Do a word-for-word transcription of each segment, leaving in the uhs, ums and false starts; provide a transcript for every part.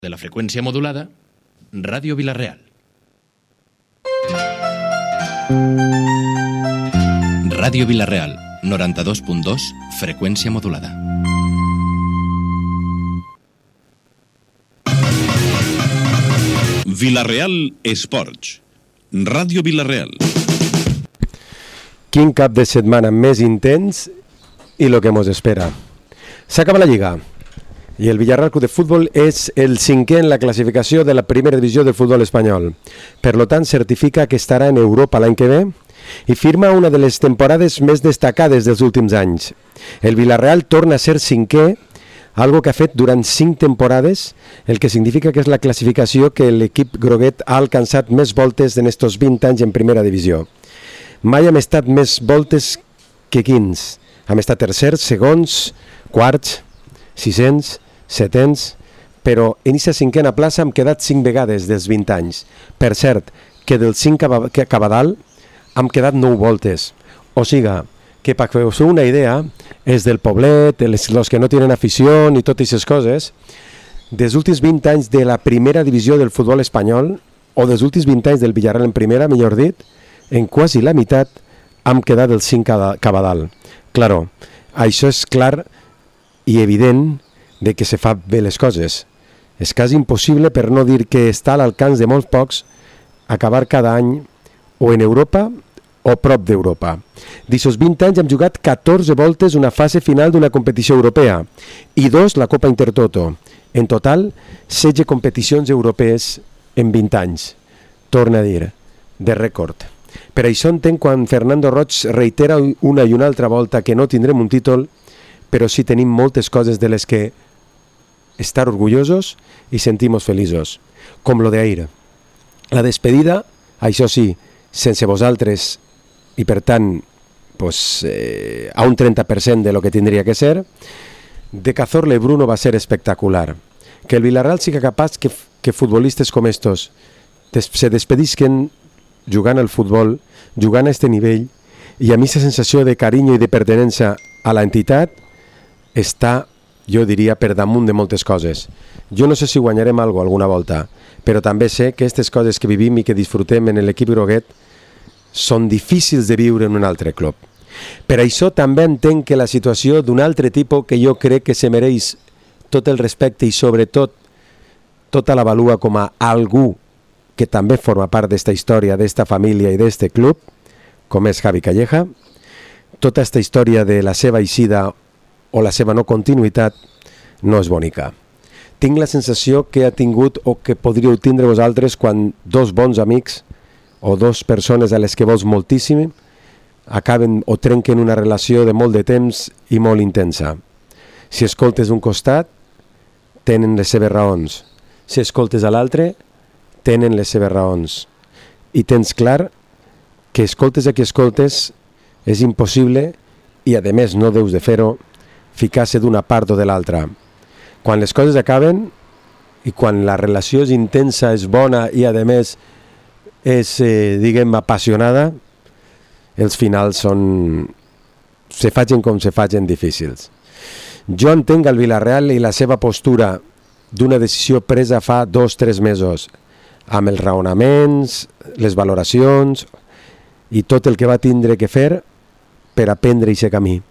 de la freqüència modulada, Ràdio Vila-real. Ràdio Vila-real, noranta-dos punt dos, freqüència modulada. Vila-real Esports, Ràdio Vila-real. Quin cap de setmana més intens i lo que mos espera. S'acaba la Lliga i el Villarreal Club de Futbol és el cinquè en la classificació de la primera divisió del futbol espanyol. Per lo tant, certifica que estarà en Europa l'any que ve i firma una de les temporades més destacades dels últims anys. El Villarreal torna a ser cinquè, algo que ha fet durant cinc temporades, el que significa que és la classificació que l'equip groguet ha alcançat més voltes en estos vint anys en primera divisió. Mai hem estat més voltes que quins. Hem estat tercers, segons, quarts, sisens, setens, però en aquesta cinquena plaça hem quedat cinc vegades dels vint anys. Per cert, que del cinc que cap a dalt hem quedat nou voltes. O siga, que per que us una idea, és del poblet, els, els que no tenen afició i totes aquestes coses, dels últims vint anys de la primera divisió del futbol espanyol, o dels últims vint anys del Villarreal en primera, millor dit, en quasi la meitat hem quedat del cinc cap a dalt. Claro, això és clar i evident de que se fa bé les coses. És quasi impossible, per no dir que està a l'alcance de molts pocs, acabar cada any o en Europa o prop d'Europa. D'aquests vint anys hem jugat catorze voltes una fase final d'una competició europea i dos la Copa Intertoto. En total, setze competicions europees en vint anys. Torna a dir, de rècord. Per això entenc quan Fernando Roig reitera una i una altra volta que no tindrem un títol, però sí tenim moltes coses de les que estar orgullosos i sentir-nos feliços. Com lo d'ahir. La despedida, això sí, sense vosaltres i per tant pues, eh, a un trenta per cent de lo que tindria que ser, de Cazorla i Bruno va ser espectacular. Que el Villarreal siga capaç que, que futbolistes com estos des, se despedisquen jugant al futbol, jugant a este nivell, i a mi aquesta sensació de carinyo i de pertenença a l'entitat està, jo diria, per damunt de moltes coses. Jo no sé si guanyarem alguna alguna volta, però també sé que aquestes coses que vivim i que disfrutem en l'equip groguet són difícils de viure en un altre club. Per això també entenc que la situació d'un altre tipus que jo crec que se mereix tot el respecte i sobretot tota la valua com a algú que també forma part d'esta història, d'esta família i d'este club, com és Javi Calleja, tota aquesta història de la seva eixida o la seva no continuïtat no és bonica. Tinc la sensació que ha tingut o que podríeu tindre vosaltres quan dos bons amics o dos persones a les que vols moltíssim acaben o trenquen una relació de molt de temps i molt intensa. Si escoltes un costat, tenen les seves raons. Si escoltes a l'altre, tenen les seves raons. I tens clar que escoltes a qui escoltes és impossible i a més no deus de fer-ho ficar-se d'una part o de l'altra. Quan les coses acaben i quan la relació és intensa, és bona i a més és, eh, diguem, apassionada, els finals són, se facin com se facin difícils. Jo entenc el Villarreal i la seva postura d'una decisió presa fa dos o tres mesos, amb els raonaments, les valoracions i tot el que va tindre que fer per aprendre aquest camí.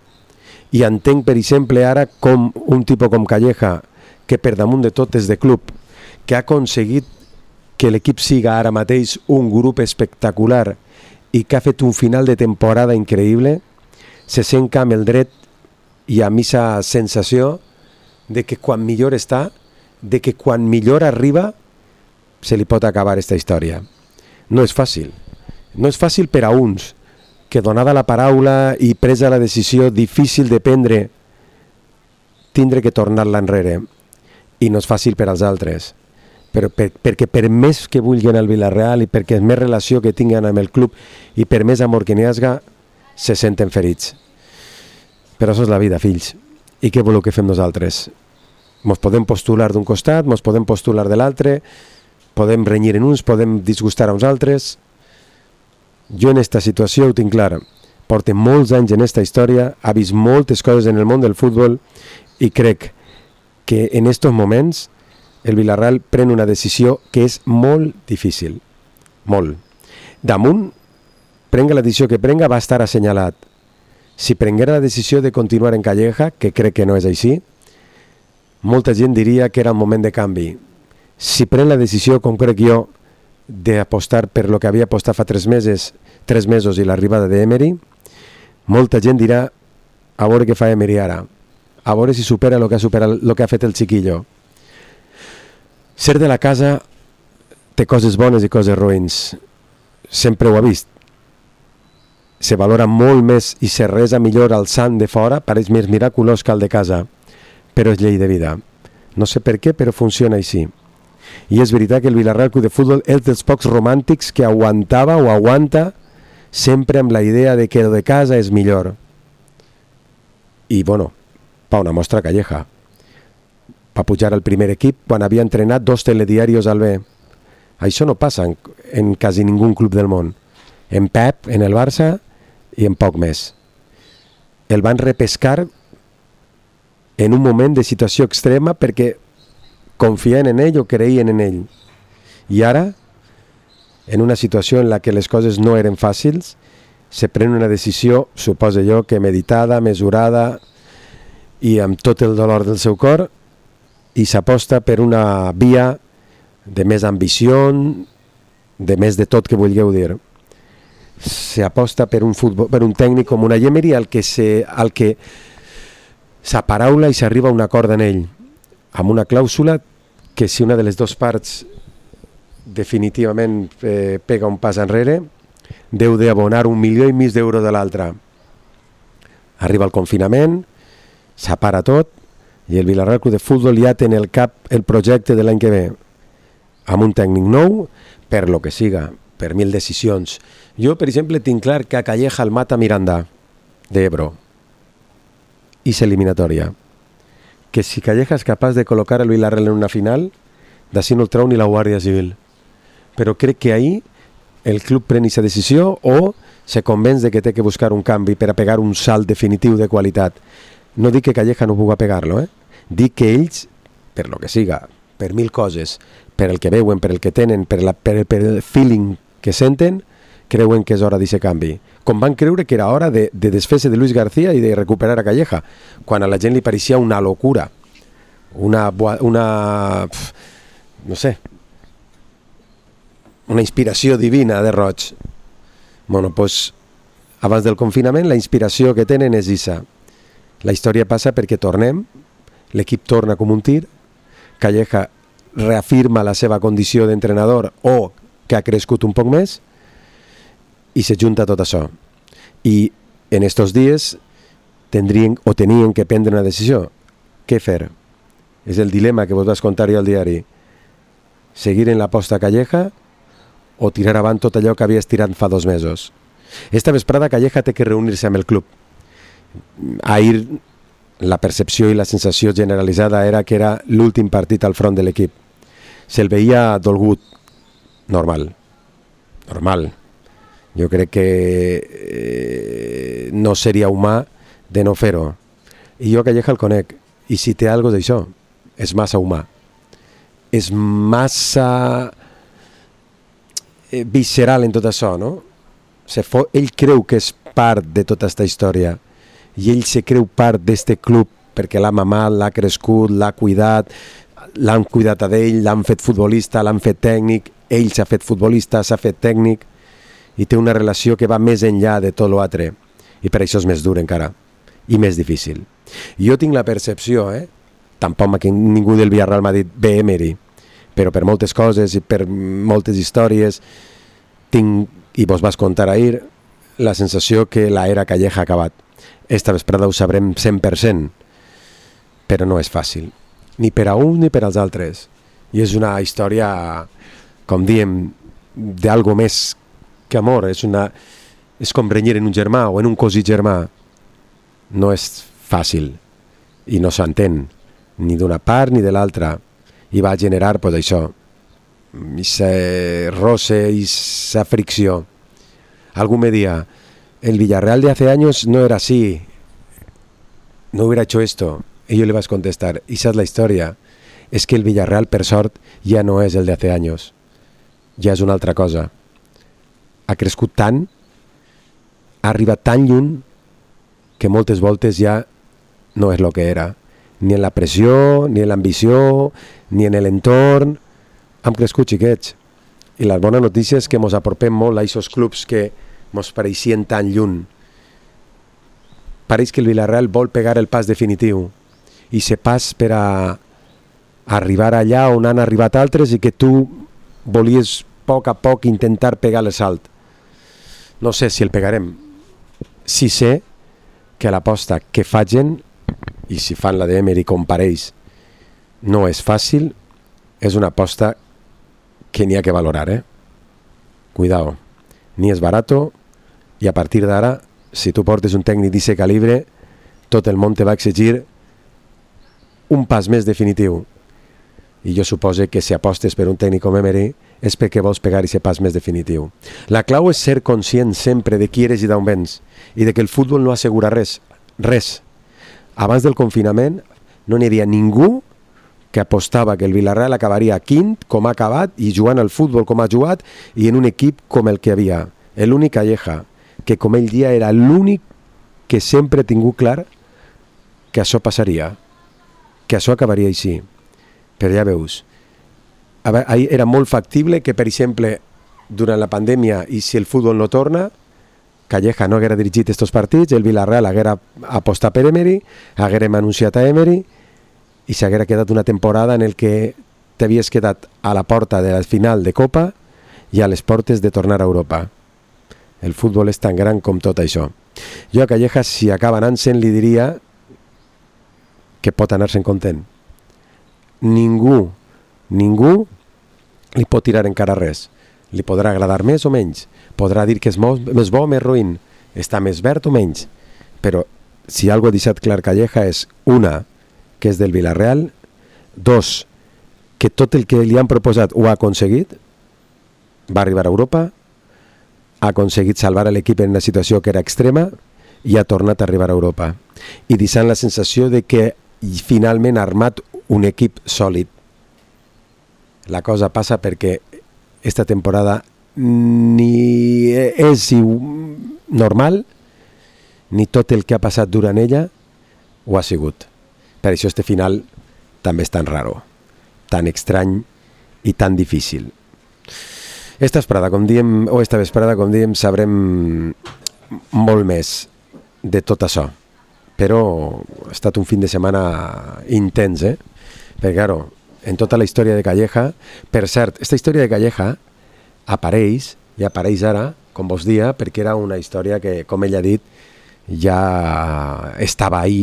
I entenc, per exemple, ara com un tipus com Calleja, que per damunt de tot és de club, que ha aconseguit que l'equip siga ara mateix un grup espectacular i que ha fet un final de temporada increïble, se sent amb el dret i amb aquesta sensació de que quan millor està, de que quan millor arriba, se li pot acabar aquesta història. No és fàcil. No és fàcil per a uns, que donada la paraula i presa la decisió difícil de prendre, tindre que tornar-la enrere. I no és fàcil per als altres. Però per, perquè per més que vulguin el Villarreal i perquè més relació que tinguen amb el club i per més amor que n'hi hagi, se senten ferits. Però això és la vida, fills. I què voleu que fem nosaltres? Mos podem postular d'un costat, mos podem postular de l'altre, podem renyir en uns, podem disgustar a uns altres. Jo en aquesta situació ho tinc clar. Porto molts anys en aquesta història, ha vist moltes coses en el món del futbol i crec que en aquests moments el Villarreal pren una decisió que és molt difícil, molt. Damunt, prenga la decisió que prenga, va estar assenyalat. Si prenguera la decisió de continuar en Calleja, que crec que no és així, molta gent diria que era un moment de canvi. Si pren la decisió, com crec jo, d'apostar per lo que havia apostat fa tres mesos, tres mesos i l'arribada d'Emery, molta gent dirà a veure què fa Emery ara, a veure si supera el que ha, superat, lo que ha fet el xiquillo. Ser de la casa té coses bones i coses ruïns. Sempre ho ha vist. Se valora molt més i se resa millor al sant de fora, pareix més miraculós que el de casa, però és llei de vida. No sé per què, però funciona així. I és veritat que el Villarreal Club de Futbol és dels pocs romàntics que aguantava o aguanta sempre amb la idea de que el de casa és millor. I, bueno, pa una mostra Calleja. Va pujar al primer equip quan havia entrenat dos telediarios al B. Això no passa en, en quasi ningú club del món. En Pep, en el Barça i en poc més. El van repescar en un moment de situació extrema perquè confien en ell o creien en ell. I ara, en una situació en la que les coses no eren fàcils, se pren una decisió, suposo jo, que meditada, mesurada i amb tot el dolor del seu cor, i s'aposta per una via de més ambició, de més de tot que vulgueu dir. S'aposta per un futbol, per un tècnic com una Emery al que se, al que s'aparaula i s'arriba a un acord en ell, amb una clàusula que si una de les dues parts definitivament eh, pega un pas enrere, deu d'abonar un milió i mig d'euros de l'altra. Arriba el confinament, s'apara tot, i el Villarreal Club de Futbol ja té en el cap el projecte de l'any que ve, amb un tècnic nou, per lo que siga, per mil decisions. Jo, per exemple, tinc clar que a Calleja el mata Miranda, d'Ebro, i s'eliminatòria. Que si Calleja és capaç de col·locar el Villarreal en una final, d'ací no el treu ni la Guàrdia Civil. Però crec que ahir el club pren aquesta decisió o se convenç de que té que buscar un canvi per a pegar un salt definitiu de qualitat. No dic que Calleja no pugui pegar-lo, eh? Dic que ells, per lo que siga, per mil coses, per el que veuen, per el que tenen, per, la, per, per el feeling que senten, creuen que és hora d'aquest canvi. Com van creure que era hora de, de desfer-se de Luis García i de recuperar a Calleja, quan a la gent li pareixia una locura, una, una no sé, una inspiració divina de Roig. Bueno, doncs, abans del confinament, la inspiració que tenen és issa. La història passa perquè tornem, l'equip torna com un tir, Calleja reafirma la seva condició d'entrenador o que ha crescut un poc més i se junta tot això. I en estos dies tindrien o tenien que prendre una decisió. Què fer? És el dilema que vos vas contar jo al diari. Seguir en l'aposta Calleja o tirar avant tot allò que havies tirat fa dos mesos. Esta vesprada Calleja té que reunir-se amb el club. Ahir la percepció i la sensació generalitzada era que era l'últim partit al front de l'equip. Se'l veia dolgut. Normal. Normal. Jo crec que eh, no seria humà de no fer-ho. I jo Calleja el conec. I si té alguna cosa d'això, és massa humà. És massa eh, visceral en tot això, no? Se fo... Ell creu que és part de tota aquesta història. I ell se creu part d'este club perquè l'ha mamat, l'ha crescut, l'ha cuidat, l'han cuidat a ell, l'han fet futbolista, l'han fet tècnic, ell s'ha fet futbolista, s'ha fet tècnic i té una relació que va més enllà de tot l'altre i per això és més dur encara i més difícil. Jo tinc la percepció, eh? Tampoc que ningú del Villarreal m'ha dit bé Emery, però per moltes coses i per moltes històries tinc, i vos vas contar ahir, la sensació que l'era Calleja ha acabat. Esta vesprada ho sabrem cent per cent, però no és fàcil, ni per a un ni per als altres. I és una història, com diem, d'algo més que amor. És, una, és com renyir en un germà o en un cosí germà. No és fàcil i no s'entén, ni d'una part ni de l'altra. I va generar, pues, això, ese roce i esa fricció. Algú me dia, el Villarreal de hace años no era así, no hubiera hecho esto. Y yo le vas a contestar, esa es la historia. és que el Villarreal, per sort, ja no és el de hace anys. Ja és una altra cosa. Ha crescut tant, ha arribat tan lluny, que moltes voltes ja no és el que era. Ni en la pressió, ni en l'ambició, ni en l'entorn. Hem crescut, xiquets. I la bona notícia és que ens apropem molt a aquests clubs que ens pareixien tan lluny. Pareix que el Villarreal vol pegar el pas definitiu. I se pas per a arribar allà on han arribat altres i que tu volies a poc a poc intentar pegar el salt. No sé si el pegarem. Sí sé que l'aposta que facin, i si fan la d'Emery com pareix, no és fàcil, és una aposta que n'hi ha que valorar, eh? Cuidao. Ni és barato, i a partir d'ara, si tu portes un tècnic d'aquest calibre, tot el món te va exigir un pas més definitiu. I jo supose que si apostes per un tècnic com Emery és perquè vols pegar aquest pas més definitiu. La clau és ser conscient sempre de qui eres i d'on vens i de que el futbol no assegura res. Res. Abans del confinament no n'hi havia ningú que apostava que el Villarreal acabaria quint, com ha acabat, i jugant al futbol com ha jugat, i en un equip com el que havia. L'únic Calleja, que com ell dia era l'únic que sempre ha tingut clar que això passaria, que això acabaria així. Però ja veus, era molt factible que, per exemple, durant la pandèmia, i si el futbol no torna, Calleja no haguera dirigit aquests partits, el Villarreal haguera apostat per Emery, haguérem anunciat a Emery, i s'haguera quedat una temporada en el que t'havies quedat a la porta de la final de Copa i a les portes de tornar a Europa. El futbol és tan gran com tot això. Jo a Calleja, si acaba anant-se'n, li diria que pot anar-se'n content. Ningú, ningú li pot tirar encara res. Li podrà agradar més o menys. Podrà dir que és més bo o més ruïn. Està més verd o menys. Però si algo ha deixat clar Calleja és, una, que és del Villarreal, dos, que tot el que li han proposat ho ha aconseguit, va arribar a Europa, ha aconseguit salvar l'equip en una situació que era extrema i ha tornat a arribar a Europa. I deixant la sensació de que finalment ha armat un equip sòlid. La cosa passa perquè esta temporada ni és normal, ni tot el que ha passat durant ella ho ha sigut. Per això este final també és tan raro, tan estrany i tan difícil. Esta vesprada, com diem, o esta vesprada, com diem, sabrem molt més de tot això. Però ha estat un fin de setmana intens, eh? Perquè, claro, en tota la història de Calleja, per cert, esta història de Calleja apareix, i apareix ara, com vos dia, perquè era una història que, com ell ha dit, ja estava ahí.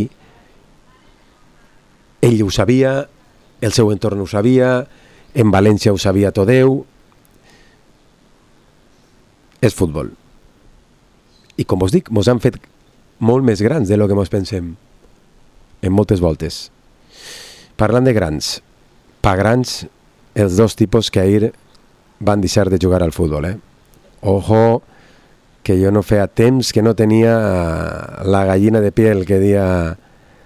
Ell ho sabia, el seu entorn ho sabia, en València ho sabia tot Déu. És futbol. I com vos dic, mos han fet molt més grans de lo que mos pensem, en moltes voltes. Parlant de grans, pa grans, els dos tipus que ahir van deixar de jugar al futbol, eh? Ojo, que jo no feia temps que no tenia la gallina de piel que dia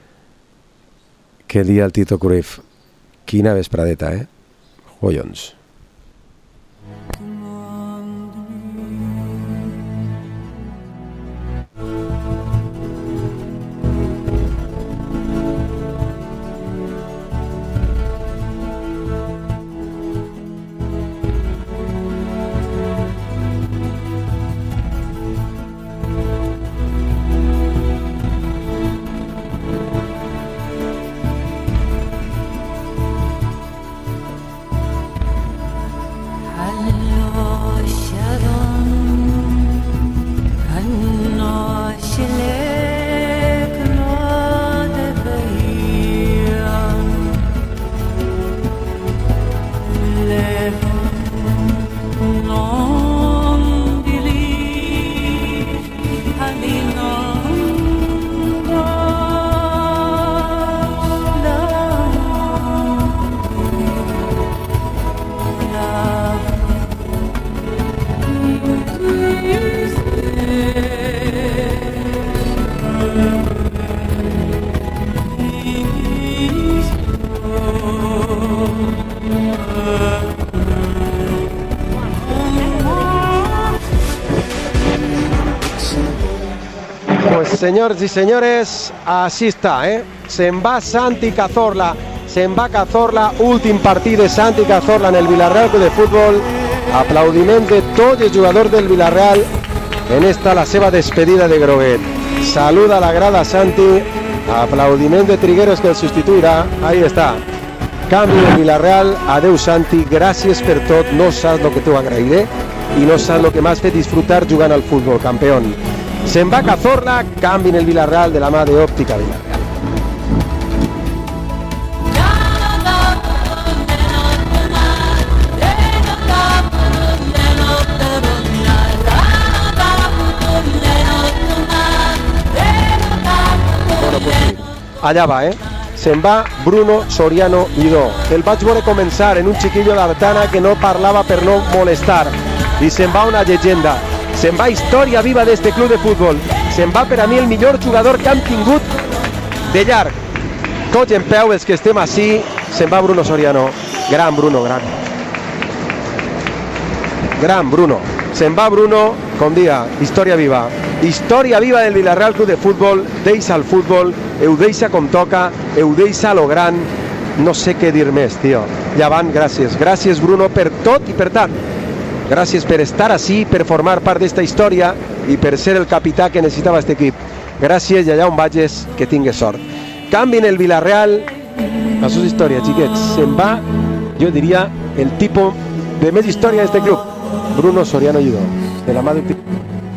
que dia el Tito Cruyff. Quina vespradeta, eh? Collons. Oh senyors i senyores, així està, eh? Se'n va Santi Cazorla, se'n va Cazorla, últim partit de Santi Cazorla en el Villarreal Club de Futbol. Aplaudiments de tots els jugadors del Villarreal en esta la seva despedida de groguet. Saluda a la grada Santi, aplaudiment de Trigueros que el substituirà. Ahí està. Canvi del Villarreal, adeu Santi, gràcies per tot, no saps el que t'ho agrairé i no saps el que m'has fet disfrutar jugant al futbol, campeón. Se'n va Cazorla, canvi en el Villarreal de la mà d'Òptica Villarreal. Allà va, eh? Se'n va Bruno Soriano Lledó. El vaig veure començar en un xiquillo d'Artana que no parlava per no molestar. I se'n va una llegenda. Se'n va història viva d'este club de futbol. Se'n va per a mi el millor jugador que han tingut de llarg. Tots en peu, els que estem així, se'n va Bruno Soriano. Gran Bruno, gran. Gran Bruno. Se'n va Bruno, com dia, història viva. Història viva del Villarreal Club de Futbol, deixa el futbol, ho deixa com toca, ho deixa lo gran, no sé què dir més, tio. Llevant, gràcies. Gràcies, Bruno, per tot i per tant. Gràcies per estar així, per formar part d'esta història i per ser el capità que necessitava aquest equip. Gràcies i allà on vagis, que tingues sort. Canvi en el Villarreal, la seva història, xiquets. Se'n va, jo diria, el tipus de més història d'este club. Bruno Soriano Lledó, de la mà d'un tipus.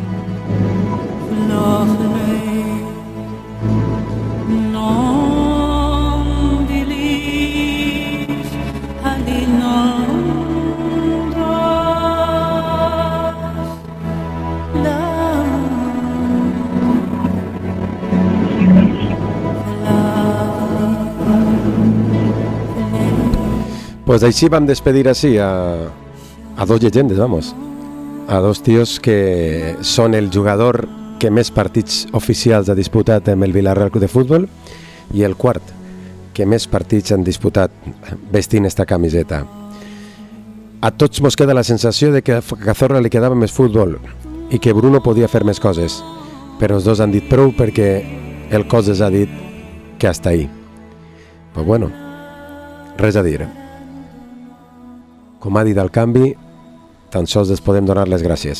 Pues així vam despedir així a, a dos llegendes, vamos, a dos tios que són el jugador que més partits oficials ha disputat amb el Villarreal Club de Futbol i el quart que més partits han disputat vestint esta camiseta. A tots mos queda la sensació de que a Cazorla li quedava més futbol i que Bruno podia fer més coses, però els dos han dit prou perquè el cos els ha dit que hasta ahí. Pues bueno, res a dir. Com ha dit el canvi, tan sols els podem donar les gràcies.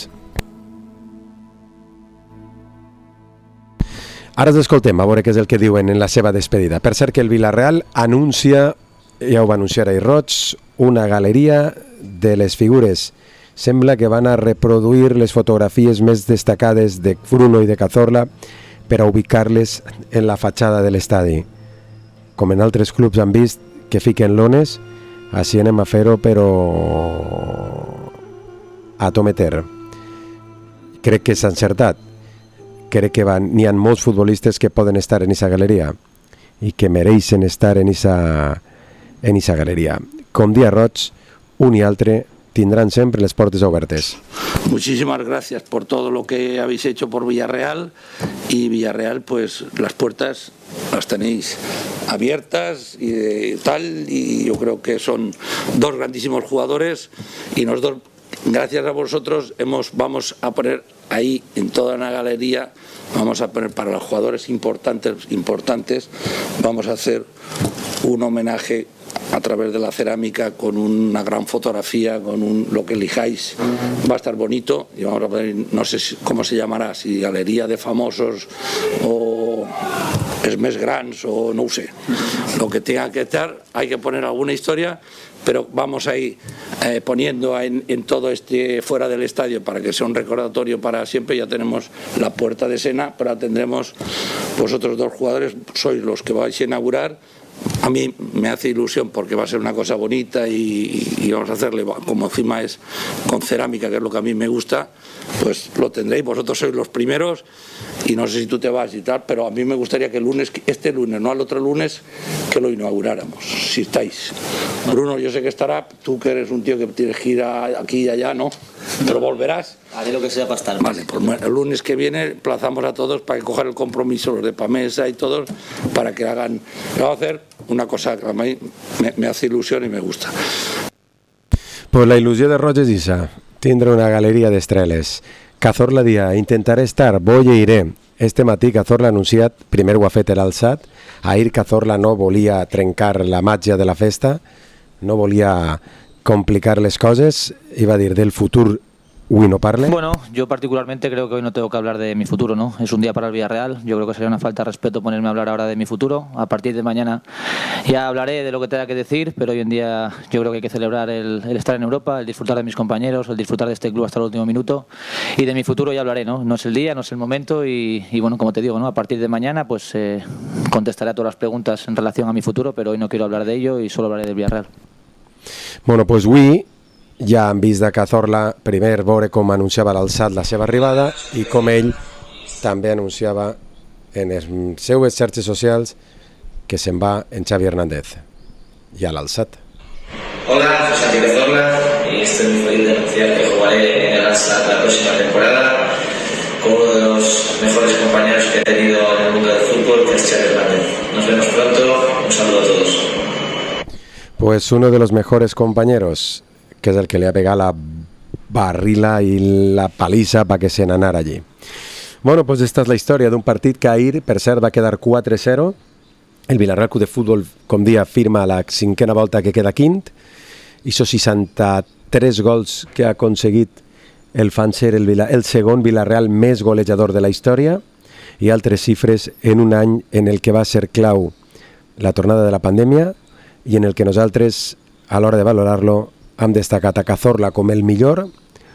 Ara els escoltem, a veure què és el que diuen en la seva despedida. Per cert que el Villarreal anuncia, ja ho va anunciar ahir Roig, una galeria de les figures. Sembla que van a reproduir les fotografies més destacades de Bruno i de Cazorla per a ubicar-les en la fatxada de l'estadi. Com en altres clubs han vist que fiquen lones, així anem a fer-ho, però a tometer. Crec que s'ha encertat. Crec que n'hi ha molts futbolistes que poden estar en aquesta galeria i que mereixen estar en aquesta en esa galeria. Com dia Roig, un i altre tindran sempre les portes obertes. Muchísimas gracias por todo lo que habéis hecho por Villarreal, y Villarreal, pues las puertas las tenéis abiertas y de tal, y yo creo que son dos grandísimos jugadores y nosotros, gracias a vosotros, hemos, vamos a poner ahí en toda una galería, vamos a poner para los jugadores importantes, importantes, vamos a hacer un homenaje a través de la cerámica con una gran fotografía, con un, lo que elijáis, va a estar bonito, y vamos a poner, no sé si, cómo se llamará, si galería de famosos o es més grans o no sé, lo que tenga que estar, hay que poner alguna historia, pero vamos a ir eh, poniendo en, en todo este fuera del estadio para que sea un recordatorio para siempre. Ya tenemos la puerta de Sena, pero tendremos vosotros dos jugadores, sois los que vais a inaugurar. A mí me hace ilusión porque va a ser una cosa bonita y, y vamos a hacerle, como encima es con cerámica, que es lo que a mí me gusta, pues lo tendréis, vosotros sois los primeros, y no sé si tú te vas y tal, pero a mí me gustaría que el lunes, este lunes, no al otro lunes, que lo inauguráramos, si estáis. Bruno, yo sé que estará, tú que eres un tío que tienes que ir a, aquí y allá, ¿no? Pero volverás. Haré lo que sea para estar. Vale, pues el lunes que viene plazamos a todos para que cojan el compromiso, los de Pamesa y todos, para que hagan, vamos a hacer una cosa que a mí me, me hace ilusión y me gusta. Pues la il·lusió de Roig és isa, tindre una galeria d'estreles. Cazorla dia, intentaré estar, voy e iré, este matí Cazorla ha anunciat, primer ho ha fet l'Alçat, ahir Cazorla no volia trencar la màgia de la festa, no volia complicar les coses i va dir del futur hoy no parle. Bueno, yo particularmente creo que hoy no tengo que hablar de mi futuro, ¿no? Es un día para el Villarreal. Yo creo que sería una falta de respeto ponerme a hablar ahora de mi futuro. A partir de mañana ya hablaré de lo que tenga que decir, pero hoy en día yo creo que hay que celebrar el, el estar en Europa, el disfrutar de mis compañeros, el disfrutar de este club hasta el último minuto. Y de mi futuro ya hablaré, ¿no? No es el día, no es el momento y, y bueno, como te digo, ¿no? A partir de mañana pues eh, contestaré a todas las preguntas en relación a mi futuro, pero hoy no quiero hablar de ello y solo hablaré del Villarreal. Bueno, pues avui ja han vist de Cazorla primer veure com anunciava l'Alçat la seva arribada i com ell també anunciava en les seues xarxes socials que se'n va en Xavi Hernández i a l'Alçat. Hola, soy Santi Cazorla y estoy muy feliz de anunciar que jugaré en el Alçat la próxima temporada con uno de los mejores compañeros que he tenido en el mundo del fútbol, que es Xavi Hernández. Nos vemos pronto, un saludo a todos. Pues uno de los mejores compañeros, que es el que le ha pegado la barrila y la paliza para que se n'anara allí. Bueno, pues esta és la història d'un partit que ahir, per cert, va quedar quatre zero. El Villarreal Club de Futbol, com dia, firma la cinquena volta que queda quint. Hizo seixanta-tres gols que ha aconseguit el fan ser el, Vila, el segon Villarreal més golejador de la història i altres xifres en un any en el que va ser clau la tornada de la pandèmia i en el que nosaltres, a l'hora de valorar-lo, hem destacat a Cazorla com el millor,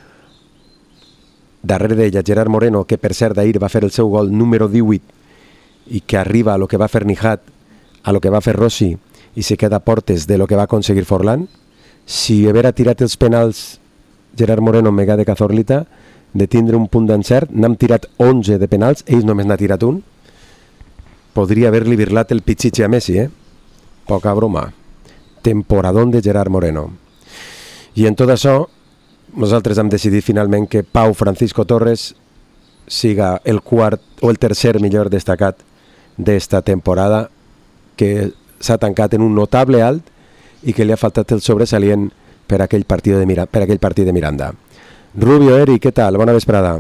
darrere d'ella Gerard Moreno, que per cert d'ahir va fer el seu gol número divuit i que arriba a lo que va fer Nijat, a lo que va fer Rossi i se queda a portes de lo que va aconseguir Forlán. Si haver tirat els penals Gerard Moreno en Megà de Cazorlita, de tindre un punt d'encert, n'hem tirat onze de penals, ells només n'ha tirat un, podria haver-li virlat el pitxitxe a Messi, eh? Poca broma. Temporadón de Gerard Moreno. I en tot això, nosaltres hem decidit finalment que Pau Francisco Torres siga el quart o el tercer millor destacat d'esta temporada, que s'ha tancat en un notable alt i que li ha faltat el sobresalient per aquell partit de, Mira, per aquell partit de Miranda. Rubio, Eri, què tal? Bona vesprada.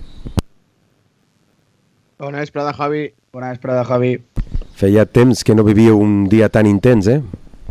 Bona vesprada, Javi. Bona vesprada, Javi. Feia temps que no vivia un dia tan intens, eh?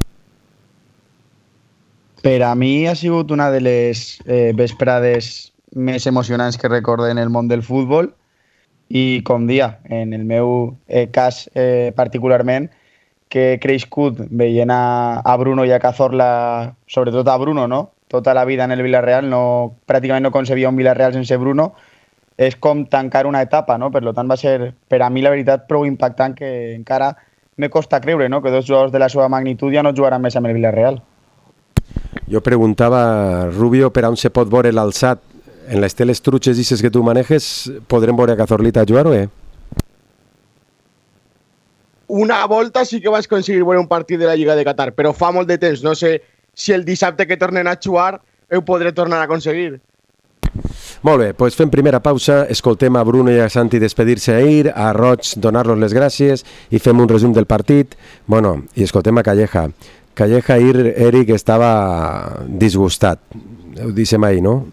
Per a mi ha sigut una de les eh, vesprades més emocionants que recorde en el món del futbol i, com dia, en el meu eh, cas eh, particularment, que he crescut veient a, a Bruno i a Cazorla, sobretot a Bruno, no? Tota la vida en el Villarreal, no, pràcticament no concebia un Villarreal sense Bruno, és com tancar una etapa, no? Per tant, va ser, per a mi, la veritat, prou impactant que encara me costa creure, no? Que dos jugadors de la seva magnitud ja no jugaran més amb el Villarreal. Jo preguntava, Rubio, per on se pot veure l'Alçat? En les teles truches dices que tu manejes, podrem veure a Cazorlita jugar o eh? Una volta sí que vaig aconseguir veure un partit de la Lliga de Qatar, però fa molt de temps. No sé si el dissabte que tornen a jugar ho podré tornar a aconseguir. Molt bé, doncs fem primera pausa, escoltem a Bruno i a Santi despedir-se ahir, a Roig donar-los les gràcies i fem un resum del partit. Bueno, i escoltem a Calleja. Calleja ahir, Eric, estava disgustat. Ho dissem ahir, no?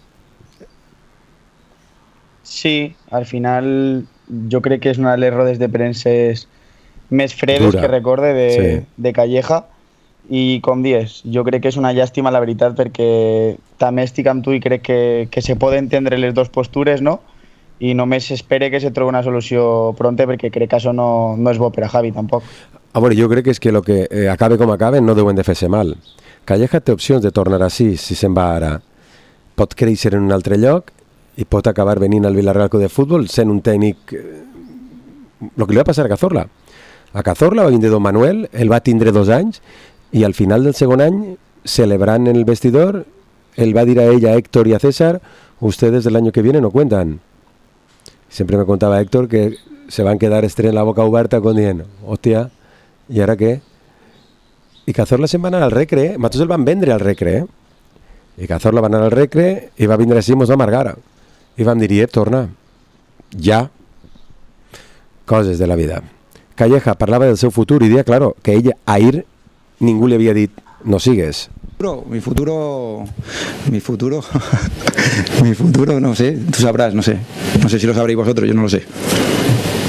Sí, al final jo crec que és una de les rodes de premses més fredes Dura. que recorde de, sí. de Calleja i, com dius, jo crec que és una llàstima, la veritat, perquè també estic amb tu i crec que, que se poden entendre les dues postures, no? I només espere que se trobi una solució pronta perquè crec que això no, no és bo per a Javi, tampoc. A veure, jo crec que és que el que eh, acabe com acabe no deuen de fer-se mal. Calleja té opcions de tornar així, si se'n va ara. Pot créixer en un altre lloc i pot acabar venint al Villarreal Club de Futbol sent un tècnic... El que li va passar a Cazorla. A Cazorla va vindre Don Manuel, el va tindre dos anys i al final del segon any, celebrant en el vestidor, el va dir a ella, a Héctor y a César, ustedes del año que viene no cuentan. Siempre me contaba Héctor que se van a quedar estrella en la boca oberta con dient, hòstia, ¿y ahora qué? I Cazorla se'n va anar al Recre, nosaltres el van vendre al Recre, eh? I Cazorla va anar al Recre i va vindre així, mos va amargar. I vam dir, eh, torna, ja. Coses de la vida. Calleja parlava del seu futur i dia, claro, que ell ahir ningú li havia dit, no sigues. Mi futuro, mi futuro, mi futuro, no sé, tú sabrás, no sé. No sé si lo sabréis vosotros, yo no lo sé.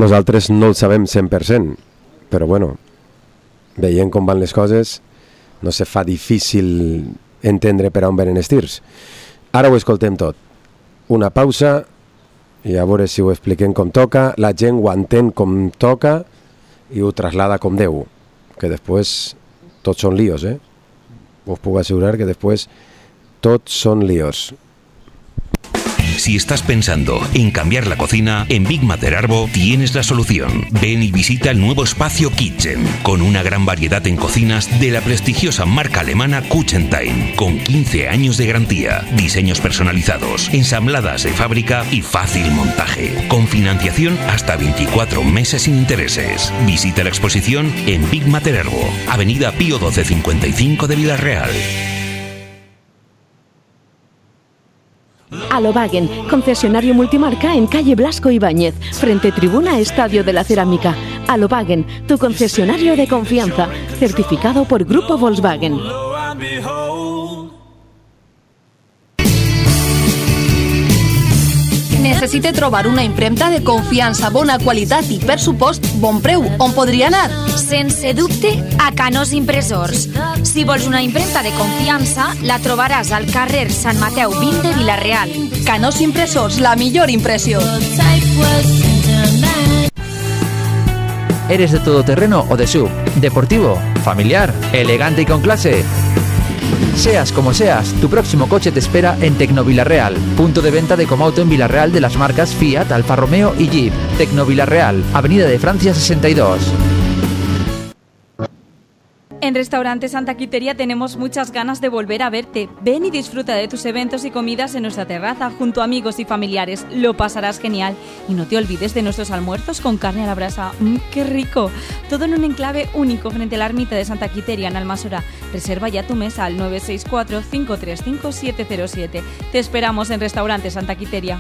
Nosaltres no ho sabem cent per cent, però bueno, veient com van les coses, no se fa difícil entendre per on venen els tirs. Ara ho escoltem tot. Una pausa i a veure si ho expliquem com toca, la gent ho entén com toca i ho traslada com Déu, que després tots són líos, eh? Us puc assegurar que després tots són líos. Si estás pensando en cambiar la cocina, en Big Mater Arbo tienes la solución. Ven y visita el nuevo espacio Kitchen, con una gran variedad en cocinas de la prestigiosa marca alemana Kuchentime, con quince años de garantía, diseños personalizados, ensambladas de fábrica y fácil montaje, con financiación hasta veinticuatro meses sin intereses. Visita la exposición en Big Mater Arbo, Avenida Pío doce cincuenta y cinco de Villarreal. Alobagen, concesionario multimarca en calle Blasco Ibáñez, frente tribuna Estadio de la Cerámica. Alobagen, tu concesionario de confianza, certificado por Grupo Volkswagen. Necessite trobar una impremta de confiança, bona qualitat i, per supost, bon preu. On podria anar? Sense dubte, a Canós Impressors. Si vols una impremta de confiança, la trobaràs al carrer Sant Mateu vint de Vila-real. Canós Impressors, la millor impressió. ¿Eres de todoterreno o de sub? ¿Deportivo? ¿Familiar? ¿Elegante y con clase? Seas como seas, tu próximo coche te espera en Tecno Villarreal, punto de venta de Comauto en Villarreal de las marcas Fiat, Alfa Romeo y Jeep. Tecno Villarreal, Avenida de Francia sesenta y dos. En Restaurante Santa Quiteria tenemos muchas ganas de volver a verte. Ven y disfruta de tus eventos y comidas en nuestra terraza junto a amigos y familiares. Lo pasarás genial. Y no te olvides de nuestros almuerzos con carne a la brasa. ¡Mmm, qué rico! Todo en un enclave único frente a la ermita de Santa Quiteria en Almasora. Reserva ya tu mesa al nueve seis cuatro, cinco tres cinco, siete cero siete. Te esperamos en Restaurante Santa Quiteria.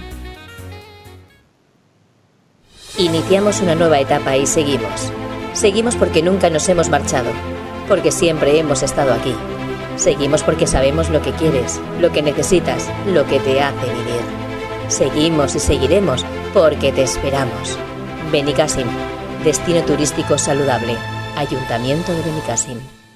Iniciamos una nueva etapa y seguimos. Seguimos porque nunca nos hemos marchado. Porque siempre hemos estado aquí. Seguimos porque sabemos lo que quieres, lo que necesitas, lo que te hace vivir. Seguimos y seguiremos porque te esperamos. Benicàssim, destino turístico saludable. Ayuntamiento de Benicàssim.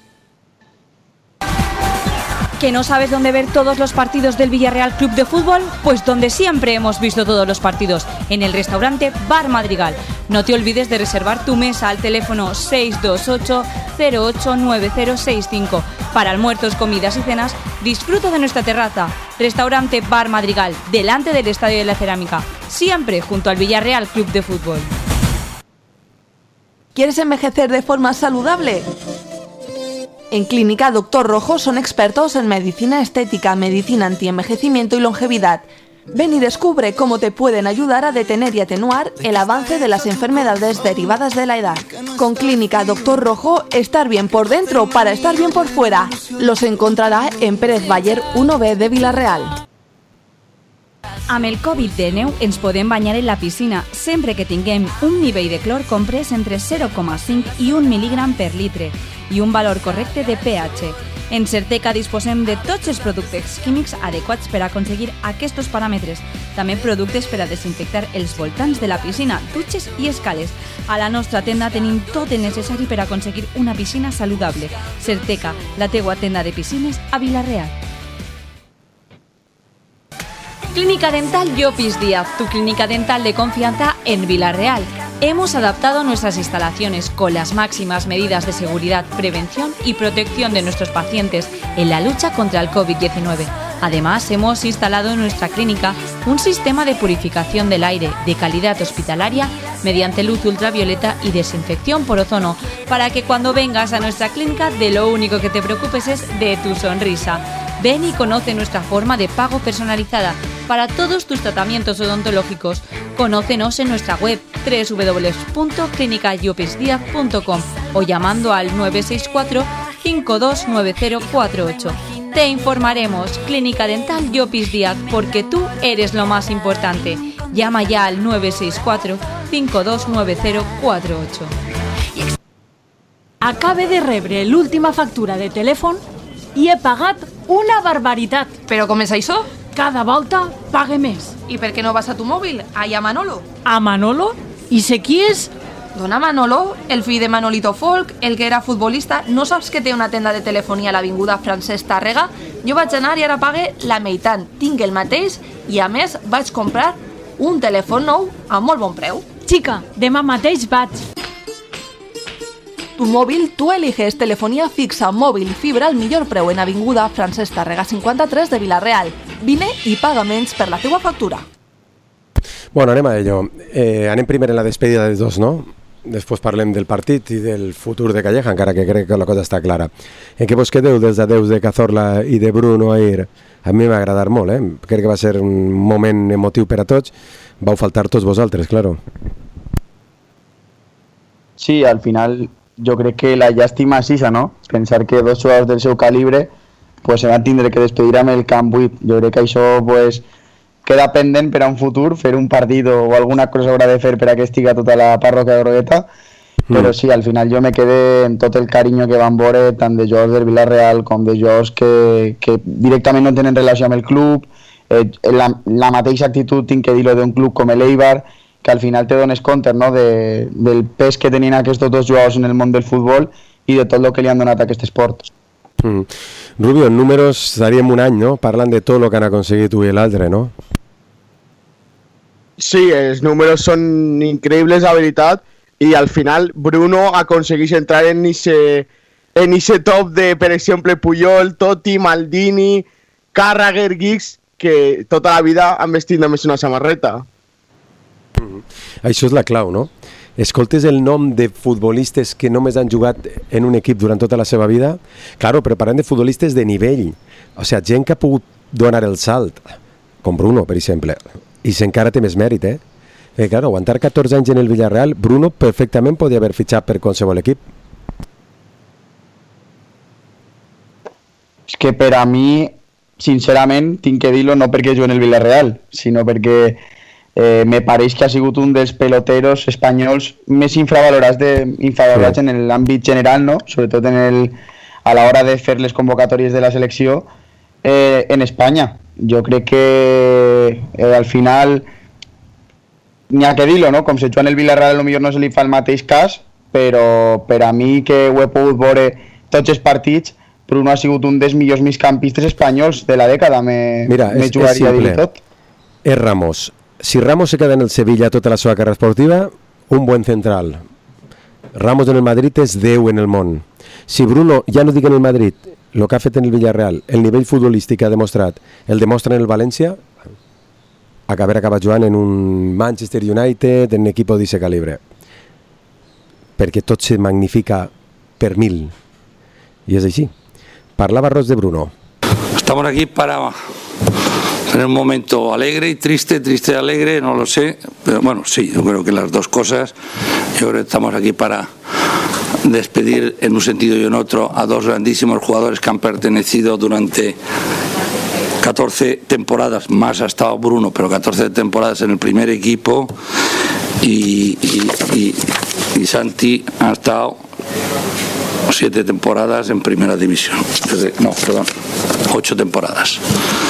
¿Que no sabes dónde ver todos los partidos del Villarreal Club de Fútbol? Pues donde siempre hemos visto todos los partidos, en el restaurante Bar Madrigal. No te olvides de reservar tu mesa al teléfono seis dos ocho, cero ocho nueve cero seis cinco. Para almuerzos, comidas y cenas, disfruta de nuestra terraza. Restaurante Bar Madrigal, delante del Estadio de la Cerámica, siempre junto al Villarreal Club de Fútbol. ¿Quieres envejecer de forma saludable? En Clínica Doctor Rojo son expertos en medicina estética, medicina antienvejecimiento y longevidad. Ven y descubre cómo te pueden ayudar a detener y atenuar el avance de las enfermedades derivadas de la edad. Con Clínica Doctor Rojo, estar bien por dentro para estar bien por fuera. Los encontrará en Pérez Baller uno B de Vila-real. Amb el Covid dinou ens podem banyar en la piscina sempre que tinguem un nivell de clor comprès entre zero coma cinc i un mil·lígram per litre i un valor correcte de pH. En Certeca disposem de tots els productes químics adequats per aconseguir aquests paràmetres. També productes per a desinfectar els voltants de la piscina, dutxes i escales. A la nostra tenda tenim tot el necessari per aconseguir una piscina saludable. Certeca, la teua tenda de piscines a Vila-real. Clínica Dental Llopis Díaz, tu clínica dental de confianza en Vila-real. Hemos adaptado nuestras instalaciones con las máximas medidas de seguridad, prevención y protección de nuestros pacientes en la lucha contra el COVID diecinueve. Además, hemos instalado en nuestra clínica un sistema de purificación del aire de calidad hospitalaria mediante luz ultravioleta y desinfección por ozono, para que cuando vengas a nuestra clínica de lo único que te preocupes es de tu sonrisa. Ven y conoce nuestra forma de pago personalizada para todos tus tratamientos odontológicos. Conócenos en nuestra web doble u doble u doble u punto clínica llopis díaz punto com o llamando al nueve seis cuatro, cinco dos nueve cero cuatro ocho. Te informaremos. Clínica Dental Llopis Díaz, porque tú eres lo más importante. Llama ya al nueve seis cuatro, cinco dos nueve cero cuatro ocho. Acabe de rebre l'última factura de telèfon i he pagat una barbaritat. Però com és això? Cada volta pague més. I per què no vas a tu mòbil, a Manolo? A Manolo? I sé qui és? Dona Manolo, el fill de Manolito Folk, el que era futbolista. No saps que té una tenda de telefonia a l'avinguda Francesc Tàrrega? Jo vaig anar i ara pague la meitat. Tinc el mateix i a més vaig comprar un telèfon nou a molt bon preu. Xica, demà mateix vaig. Tu mòbil, tu eliges telefonía fixa, mòbil i fibra al millor preu en avinguda Francesc Tàrrega cinquanta-tres de Vila-real. Vine i paga menys per la teua factura. Bueno, anem a ello. Eh, anem primer en la despedida de dos, no? Després parlem del partit i del futur de Calleja, encara que crec que la cosa està clara. En què vos quedeu dels adeus de Cazorla i de Bruno ahir? A mi m'ha agradat molt, eh? Crec que va ser un moment emotiu per a tots. Vau faltar tots vosaltres, claro. Sí, al final jo crec que la llàstima és això, no? Pensar que dos jugadors del seu calibre pues, se van tindre que despedir amb el camp buit. Jo crec que això pues, queda pendent per a un futur, fer un partit o alguna cosa haurà de fer per a que estiga tota la parròquia de Grogueta, mm. però sí, al final jo me quedé amb tot el carinyo que van veure tant de jugadors del Vila-real com de jugadors que, que directament no tenen relació amb el club, eh, la, la mateixa actitud tinc que dir-ho d'un club com l'Eibar, que al final te dones compte, no, de, del pes que tenien aquests dos jugadors en el món del futbol i de tot el que li han donat a aquest esport. Mm. Rubio, en números estaríem un any, no?, parlant de tot el que han aconseguit tu i l'altre, no? Sí, els números són increïbles, la veritat, i al final Bruno aconsegueix entrar en ese, en ese top de, per exemple, Puyol, Totti, Maldini, Carragher, Giggs, que tota la vida han vestit només una samarreta. Mm-hmm. Això és la clau, no? Escoltes el nom de futbolistes que només han jugat en un equip durant tota la seva vida? Claro, però parlem de futbolistes de nivell. O sigui, gent que ha pogut donar el salt, com Bruno, per exemple, i si encara té més mèrit, eh? Eh, claro, aguantar catorze anys en el Villarreal, Bruno perfectament podia haver fitxat per qualsevol equip. És que per a mi, sincerament, tinc que dir-lo no perquè jo en el Villarreal, sinó perquè eh, me pareix que ha sigut un dels peloteros espanyols més infravalorats, de, infravalorats sí. en l'àmbit general, no? Sobretot en el, a l'hora de fer les convocatòries de la selecció eh, en Espanya. Jo crec que eh, al final n'hi ha que dir-lo, no? Com si Joan el Villarreal potser no se li fa el mateix cas, però per a mi que ho he pogut veure tots els partits, Bruno ha sigut un dels millors migcampistes espanyols de la dècada, me, Mira, me és, jugaria és a dir tot. És Ramos. Si Ramos se queda en el Sevilla tota la seva carrera esportiva, un buen central. Ramos en el Madrid és Déu en el món. Si Bruno, ja no dic en el Madrid, el que ha fet en el Villarreal, el nivell futbolístic que ha demostrat, el demostra en el València, acabar acabat jugant en un Manchester United, en un equip d'aquest calibre. Perquè tot se magnifica per mil. I és així. Parlava Ros de Bruno. Estamos aquí para tener un momento alegre y triste, triste y alegre, no lo sé, pero bueno, sí, yo creo que las dos cosas. Yo creo que estamos aquí para despedir en un sentido y en otro a dos grandísimos jugadores que han pertenecido durante catorce temporadas, más ha estado Bruno, pero catorce temporadas en el primer equipo, y, y, y, y Santi ha estado siete temporadas en primera división, no, perdón, ocho temporadas.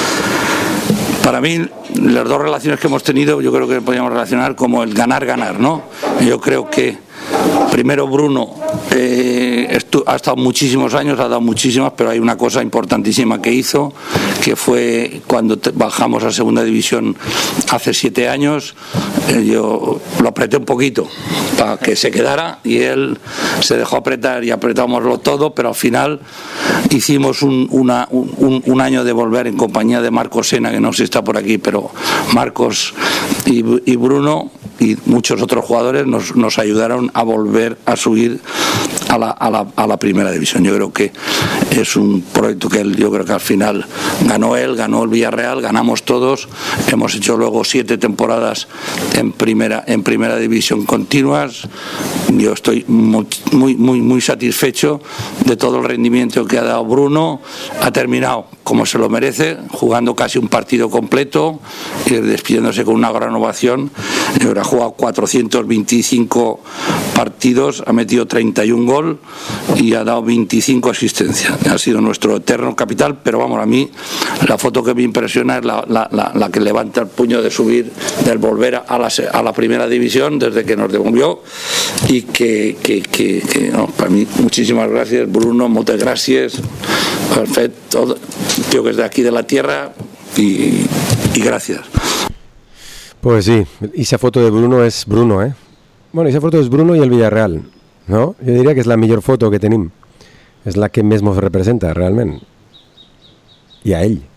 Para mí, las dos relaciones que hemos tenido, yo creo que podríamos relacionar como el ganar-ganar, ¿no? Yo creo que primero Bruno eh, ha estado muchísimos años, ha dado muchísimas, pero hay una cosa importantísima que hizo, que fue cuando te, bajamos a segunda división hace siete años, eh, yo lo apreté un poquito para que se quedara y él se dejó apretar y apretámoslo todo, pero al final hicimos un, una, un, un año de volver en compañía de Marcos Sena, que no sé si está por aquí, pero Marcos y, y Bruno y muchos otros jugadores nos, nos ayudaron a volver a subir a la, a, la, a la primera división. Yo creo que es un proyecto que él, yo creo que al final ganó él, ganó el Villarreal, ganamos todos, hemos hecho luego siete temporadas en primera, en primera división continuas. Yo estoy muy, muy, muy, muy satisfecho de todo el rendimiento que ha dado Bruno. Ha terminado como se lo merece, jugando casi un partido completo y despidiéndose con una gran ovación. Ha jugado cuatrocientos veinticinco partidos, ha metido treinta y un goles. gol y ha dado veinticinco asistencias. Ha sido nuestro eterno capital, pero vamos, a mí la foto que me impresiona es la, la, la, la que levanta el puño de subir, del volver a la, a la primera división desde que nos devolvió, y que, que, que, que no, para mí, muchísimas gracias, Bruno, muchas gracias, perfecto, tío que es de aquí de la tierra, y, y gracias. Pues sí, esa foto de Bruno es Bruno, ¿eh? Bueno, esa foto es Bruno y el Villarreal, ¿no? Jo diria que és la millor foto que tenim. És la que més ens representa, realment. I a ell.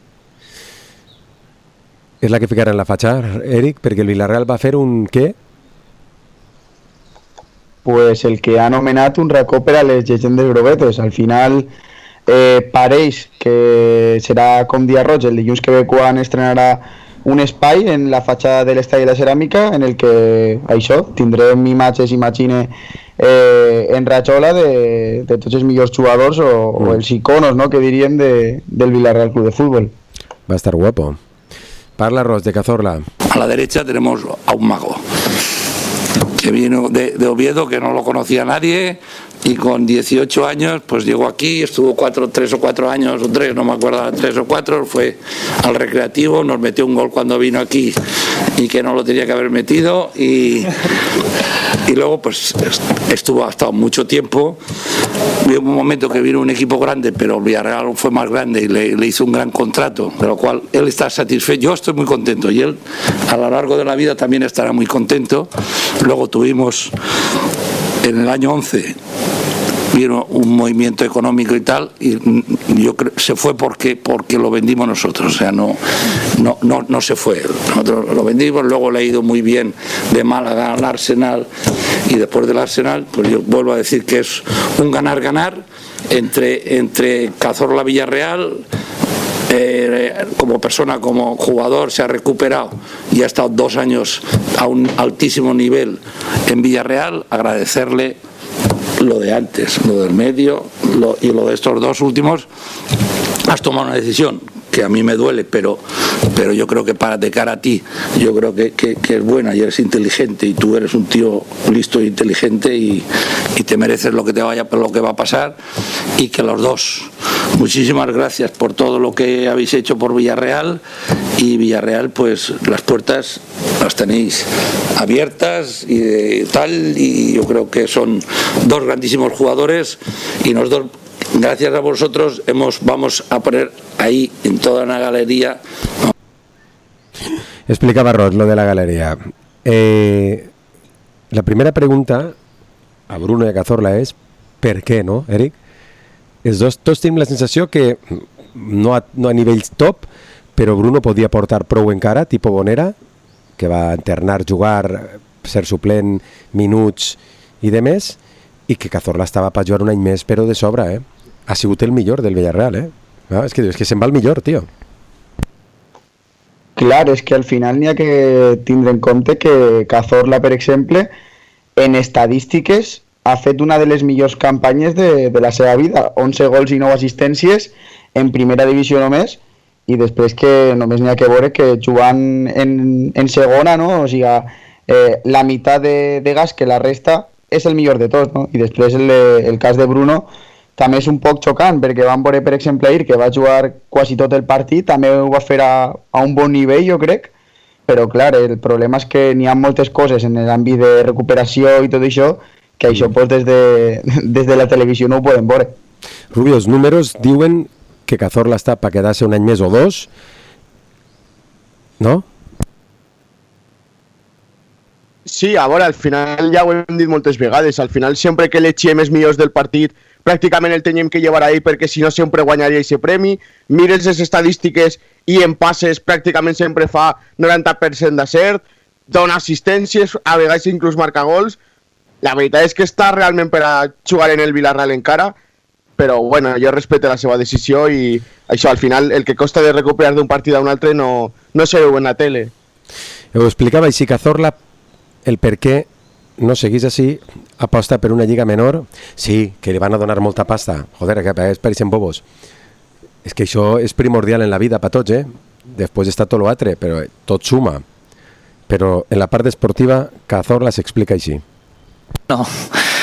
És la que ficarà en la fatxada, Eric, perquè el Villarreal va fer un què? Pues el que ha anomenat un racó per a les llegendes groguetes. Al final eh, pareix que serà com dia roig el dilluns que ve quan estrenarà un espai en la fatxada de l'Estadi de la Ceràmica en el que, això, tindrem imatges, imagine, eh, en rajola de, de tots els millors jugadors o, mm. o els iconos, ¿no?, que diríem de, del Villarreal Club de Fútbol. Va a estar guapo. Parla, Ros, de Cazorla. A la derecha tenemos a un mago que vino de, de Oviedo, que no lo conocía nadie, y con dieciocho años pues llegó aquí, estuvo cuatro, tres o cuatro años o tres, no me acuerdo, tres o cuatro, fue al Recreativo, nos metió un gol cuando vino aquí y que no lo tenía que haber metido, y, y luego pues estuvo, ha estado mucho tiempo. Hubo un momento que vino un equipo grande, pero el Villarreal fue más grande y le, le hizo un gran contrato, de lo cual él está satisfecho, yo estoy muy contento y él a lo largo de la vida también estará muy contento. Luego tuvimos en el año once vino un movimiento económico y tal, y yo creo se fue porque porque lo vendimos nosotros, o sea, no no no no se fue, nosotros lo vendimos, luego le ha ido muy bien de Málaga al Arsenal, y después del Arsenal pues yo vuelvo a decir que es un ganar-ganar entre entre Cazorla Villarreal. Eh, como persona, como jugador, se ha recuperado y ha estado dos años a un altísimo nivel en Villarreal. Agradecerle lo de antes, lo del medio lo, y lo de estos dos últimos. Has tomado una decisión que a mí me duele, pero pero yo creo que para de cara a ti, yo creo que, que, que es buena y eres inteligente, y tú eres un tío listo e inteligente, y, y te mereces lo que te vaya, lo que va a pasar, y que los dos, muchísimas gracias por todo lo que habéis hecho por Villarreal, y Villarreal pues las puertas las tenéis abiertas y de tal, y yo creo que son dos grandísimos jugadores, y nosotros gracias a vosotros hemos, vamos a poner ahí en toda una galería. Explicaba Ros lo de la galería. Eh, la primera pregunta a Bruno i a Cazorla és per què, no, Eric? Els dos, tots tenim la sensació que no a, no a nivells top, però Bruno podia portar prou encara, tipus Bonera, que va alternar, jugar, ser suplent, minuts i de més, i que Cazorla estava per jugar un any més, però de sobre, eh? Ha sigut el millor del Villarreal, eh? No, és que dius que se'n va el millor, tio. Clar, és que al final n'hi ha que tindre en compte que Cazorla, per exemple, en estadístiques ha fet una de les millors campanyes de, de la seva vida, onze gols i nou assistències en primera divisió només, i després que només n'hi ha que veure que jugant en, en segona, no? O sigui, eh, la meitat de, de gas que la resta és el millor de tots, no? I després el, el cas de Bruno també és un poc xocant, perquè vam veure, per exemple, ahir que va jugar quasi tot el partit, també ho va fer a, a un bon nivell, jo crec, però clar, el problema és que n'hi ha moltes coses en l'àmbit de recuperació i tot això, que això pues, des, de, des de la televisió no ho podem veure. Rubio, els números diuen que Cazorla està per quedar-se un any més o dos, no? Sí, a veure, al final ja ho hem dit moltes vegades, al final sempre que l'eixiem els millors del partit pràcticament el teníem que llevar ahí, perquè si no sempre guanyaria aquest premi. Mires les estadístiques i en passes pràcticament sempre fa noranta per cent d'acert, dona assistències, a vegades inclús marca gols. La veritat és que està realment per a jugar en el Villarreal encara, però bueno, jo respecte la seva decisió, i això al final el que costa de recuperar d'un partit a un altre no, no se veu en la tele. Ho explicava així Cazorla el per què no seguís així, aposta per una lliga menor. Sí, que li van a donar molta pasta, joder, que pareixen bobos. És que això és primordial en la vida per tots, eh? Després està tot l'altre, però tot suma. Però en la part esportiva Cazorla s'explica així. No,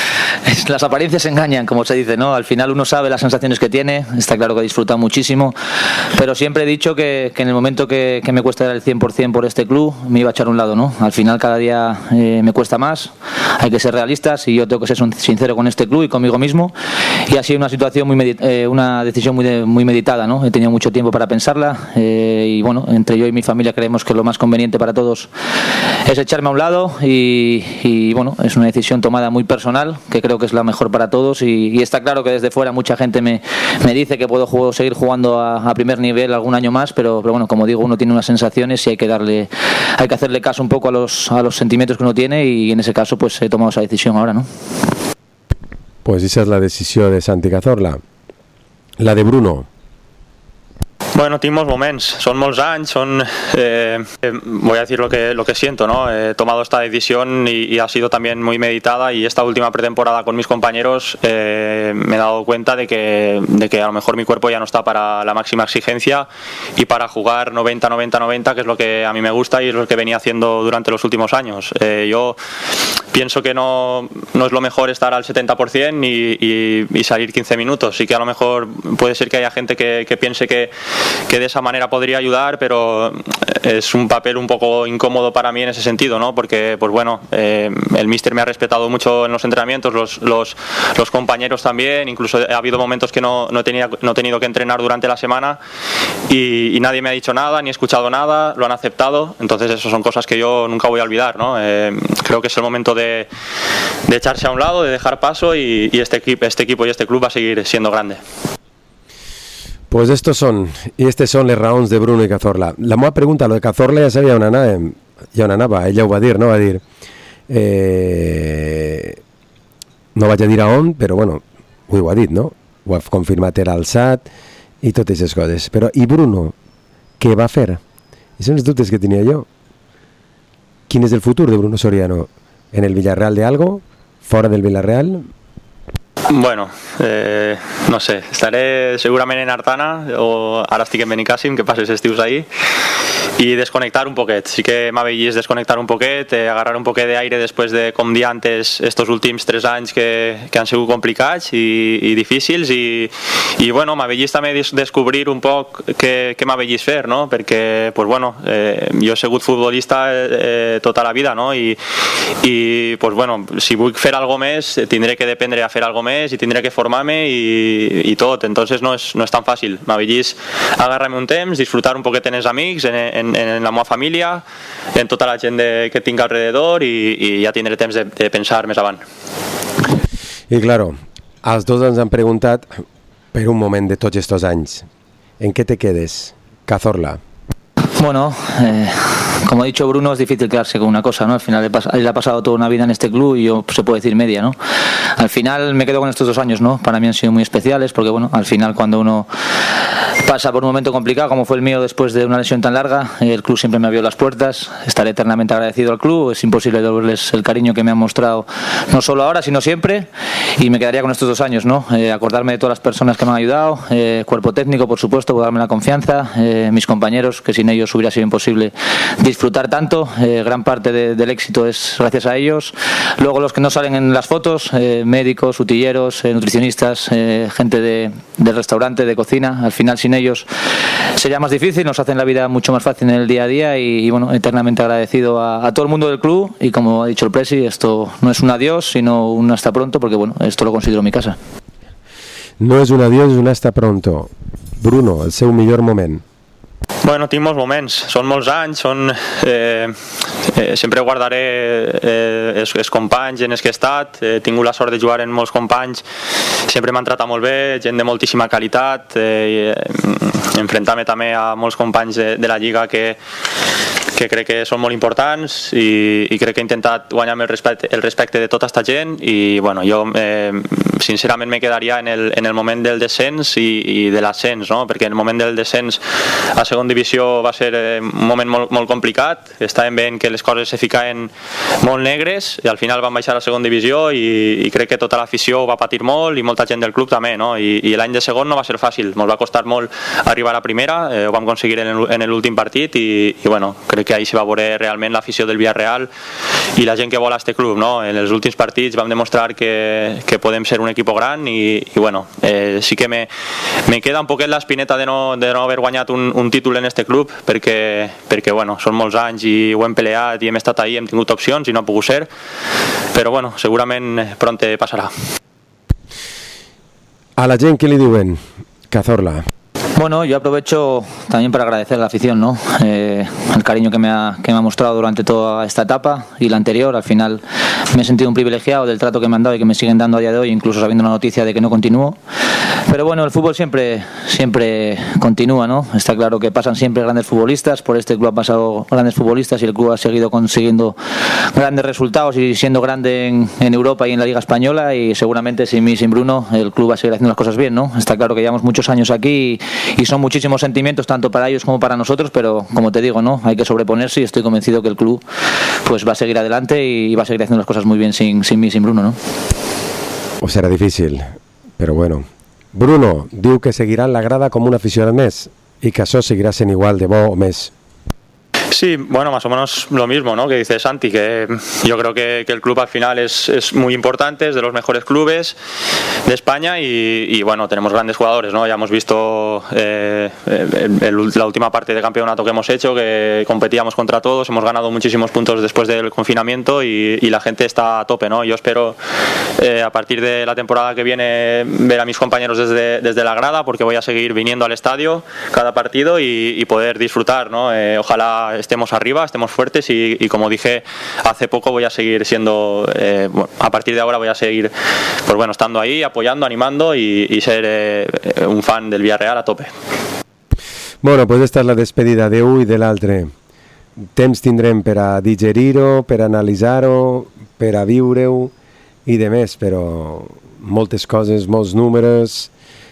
las apariencias engañan, como se dice, ¿no? Al final uno sabe las sensaciones que tiene, está claro que disfruta muchísimo, pero siempre he dicho que, que en el momento que, que me cuesta dar el cien por ciento por este club, me iba a echar a un lado, ¿no? Al final cada día eh, me cuesta más, hay que ser realistas y yo tengo que ser sincero con este club y conmigo mismo, y ha sido una situación muy medit- eh, una decisión muy, de, muy meditada, ¿no? He tenido mucho tiempo para pensarla eh, y bueno, entre yo y mi familia creemos que lo más conveniente para todos es echarme a un lado y, y bueno, es una decisión tomada muy personal, que creo que es la mejor para todos y, y está claro que desde fuera mucha gente me, me dice que puedo juego, seguir jugando a, a primer nivel algún año más, pero, pero bueno, como digo, uno tiene unas sensaciones y hay que darle, hay que hacerle caso un poco a los, a los sentimientos que uno tiene y en ese caso pues he tomado esa decisión ahora, ¿no? Pues esa es la decisión de Santi Cazorla. La de Bruno. Bueno, tinc molts moments, son molts anys, son, eh, voy a decir lo que, lo que siento, ¿no? He tomado esta decisión y, y ha sido también muy meditada y esta última pretemporada con mis compañeros eh, me he dado cuenta de que, de que a lo mejor mi cuerpo ya no está para la máxima exigencia y para jugar noventa noventa noventa, que es lo que a mí me gusta y es lo que venía haciendo durante los últimos años. Eh, yo pienso que no, no es lo mejor estar al setenta por ciento y, y, y salir quince minutos, y que a lo mejor puede ser que haya gente que, que piense que que de esa manera podría ayudar, pero es un papel un poco incómodo para mí en ese sentido, ¿no? Porque, pues bueno, eh, el míster me ha respetado mucho en los entrenamientos, los, los, los compañeros también, incluso ha habido momentos que no, no, tenía, no he tenido que entrenar durante la semana y, y nadie me ha dicho nada, ni he escuchado nada, lo han aceptado, entonces eso son cosas que yo nunca voy a olvidar, ¿no? Eh, creo que es el momento de, de echarse a un lado, de dejar paso y, y este, equipo, este equipo y este club va a seguir siendo grande. Pues estos son, i estes són les raons de Bruno i Cazorla. La meva pregunta, lo de Cazorla ja sabia on anava, ja on anava, ella ho va dir, no? Va dir, eh, no vaig a dir a on, però bueno, ho ha dit, no? Ho ha confirmat el alçat i totes aquestes coses. Però, i Bruno, què va fer? I són els dubtes que tenia jo. Quin és el futur de Bruno Soriano? En el Villarreal de algo? Fora del Villarreal? Bueno, eh, no sé, estaré segurament en Artana o ara estic en Benicàssim, que passes estius ahí, i desconnectar un poquet. Sí que m'ha vist desconnectar un poquet, eh, agarrar un poquet d'aire després de, com dir antes, estos últims tres anys que, que han sigut complicats i, i difícils i, i bueno, m'ha vist també descobrir un poc què, què m'ha vist fer, no? Perquè, pues bueno, eh, jo he sigut futbolista eh, tota la vida, no? I, i pues bueno, si vull fer algo més, tindré que dependre a fer algo més i tindré que formar-me i, i tot, entonces no és, no és tan fàcil. M'ha vist agarrar-me un temps, disfrutar un poquet en els amics, en, en, en la meva família, en tota la gent de, que tinc alrededor i, i ja tindré temps de, de pensar més avant. I claro, els dos ens han preguntat per un moment de tots estos anys. En què te quedes, Cazorla? Bueno, eh, como ha dicho Bruno, es difícil quedarse con una cosa, ¿no? Al final él, él ha pasado toda una vida en este club y yo, se puede decir, media, ¿no? Al final me quedo con estos dos años, ¿no? Para mí han sido muy especiales porque, bueno, al final cuando uno pasa por un momento complicado como fue el mío después de una lesión tan larga, el club siempre me abrió las puertas, estaré eternamente agradecido al club, es imposible devolverles el cariño que me han mostrado no solo ahora, sino siempre, y me quedaría con estos dos años, ¿no? Eh, acordarme de todas las personas que me han ayudado, eh, cuerpo técnico, por supuesto, por darme la confianza, eh, mis compañeros, que sin ellos hubiera sido imposible disfrutar tanto, eh, gran parte de, del éxito es gracias a ellos. Luego los que no salen en las fotos, eh, médicos, utilleros, eh, nutricionistas, eh, gente de, del restaurante, de cocina, al final sin ellos sería más difícil, nos hacen la vida mucho más fácil en el día a día y, y bueno, eternamente agradecido a, a todo el mundo del club y como ha dicho el Presi, esto no es un adiós, sino un hasta pronto, porque bueno, esto lo considero mi casa. No és un adiós, és un hasta pronto. Bruno, el seu millor moment. Bueno, tinc molts moments, són molts anys, són, eh, eh, sempre guardaré eh, els, els companys en els que he estat, he tingut la sort de jugar en molts companys, sempre m'han tratat molt bé, gent de moltíssima qualitat, eh, enfrontar-me també a molts companys de, de la Lliga que, que crec que són molt importants i, i crec que he intentat guanyar-me el respecte, el respecte de tota aquesta gent i bueno, jo eh, sincerament me quedaria en el, en el moment del descens i, i de l'ascens, no? Perquè en el moment del descens a segona divisió va ser un moment molt, molt complicat, estàvem veient que les coses se ficaven molt negres i al final van baixar a la segona divisió i, i crec que tota l'afició va patir molt i molta gent del club també, no? I, i l'any de segon no va ser fàcil, ens va costar molt arribar a primera, eh, ho vam aconseguir en l'últim partit i, i bueno, crec que ahí se va veure realment l'afició del Villarreal i la gent que vol a este club, no? En els últims partits vam demostrar que, que podem ser un equip gran i, i bueno, eh, sí que me, me queda un poquet l'espineta de no, de no haver guanyat un, un títol en este club perquè, perquè bueno, són molts anys i ho hem peleat i hem estat ahí, hem tingut opcions i no ha pogut ser, però bueno, segurament pronte passarà. A la gent que li diuen, Cazorla. Bueno, yo aprovecho también para agradecer a la afición, ¿no? Eh, el cariño que me, ha, que me ha mostrado durante toda esta etapa y la anterior. Al final me he sentido un privilegiado del trato que me han dado y que me siguen dando a día de hoy, incluso sabiendo la noticia de que no continúo. Pero bueno, el fútbol siempre, siempre continúa, ¿no? Está claro que pasan siempre grandes futbolistas, por este club han pasado grandes futbolistas y el club ha seguido consiguiendo grandes resultados y siendo grande en, en Europa y en la Liga Española, y seguramente sin mí, sin Bruno, el club va a seguir haciendo las cosas bien, ¿no? Está claro que llevamos muchos años aquí y, y son muchísimos sentimientos tanto para ellos como para nosotros, pero como te digo, ¿no? Hay que sobreponerse y estoy convencido que el club pues va a seguir adelante y va a seguir haciendo las cosas muy bien sin, sin mí, sin Bruno, ¿no? O serà difícil, però bueno. Bruno diu que seguirà en la grada com un aficionat més i que això seguirà sent igual de bo o més. Sí, bueno, más o menos lo mismo, ¿no? Que dice Santi, que yo creo que, que el club al final es, es muy importante, es de los mejores clubes de España y, y bueno, tenemos grandes jugadores, ¿no? Ya hemos visto eh, el, el, la última parte de campeonato que hemos hecho, que competíamos contra todos, hemos ganado muchísimos puntos después del confinamiento y, y la gente está a tope, ¿no? Yo espero eh, a partir de la temporada que viene ver a mis compañeros desde, desde la grada, porque voy a seguir viniendo al estadio cada partido y, y poder disfrutar, ¿no? Eh, ojalá estemos arriba, estemos fuertes y, y como dije hace poco voy a seguir siendo, eh, bueno, a partir de ahora voy a seguir pues bueno, estando ahí, apoyando, animando y, y ser eh, un fan del Villarreal a tope. Bueno, pues esta és la despedida d'un i de l'altre. Temps tindrem per a digerir-ho, per a analitzar-ho, per a viure-ho i de més, però moltes coses, molts números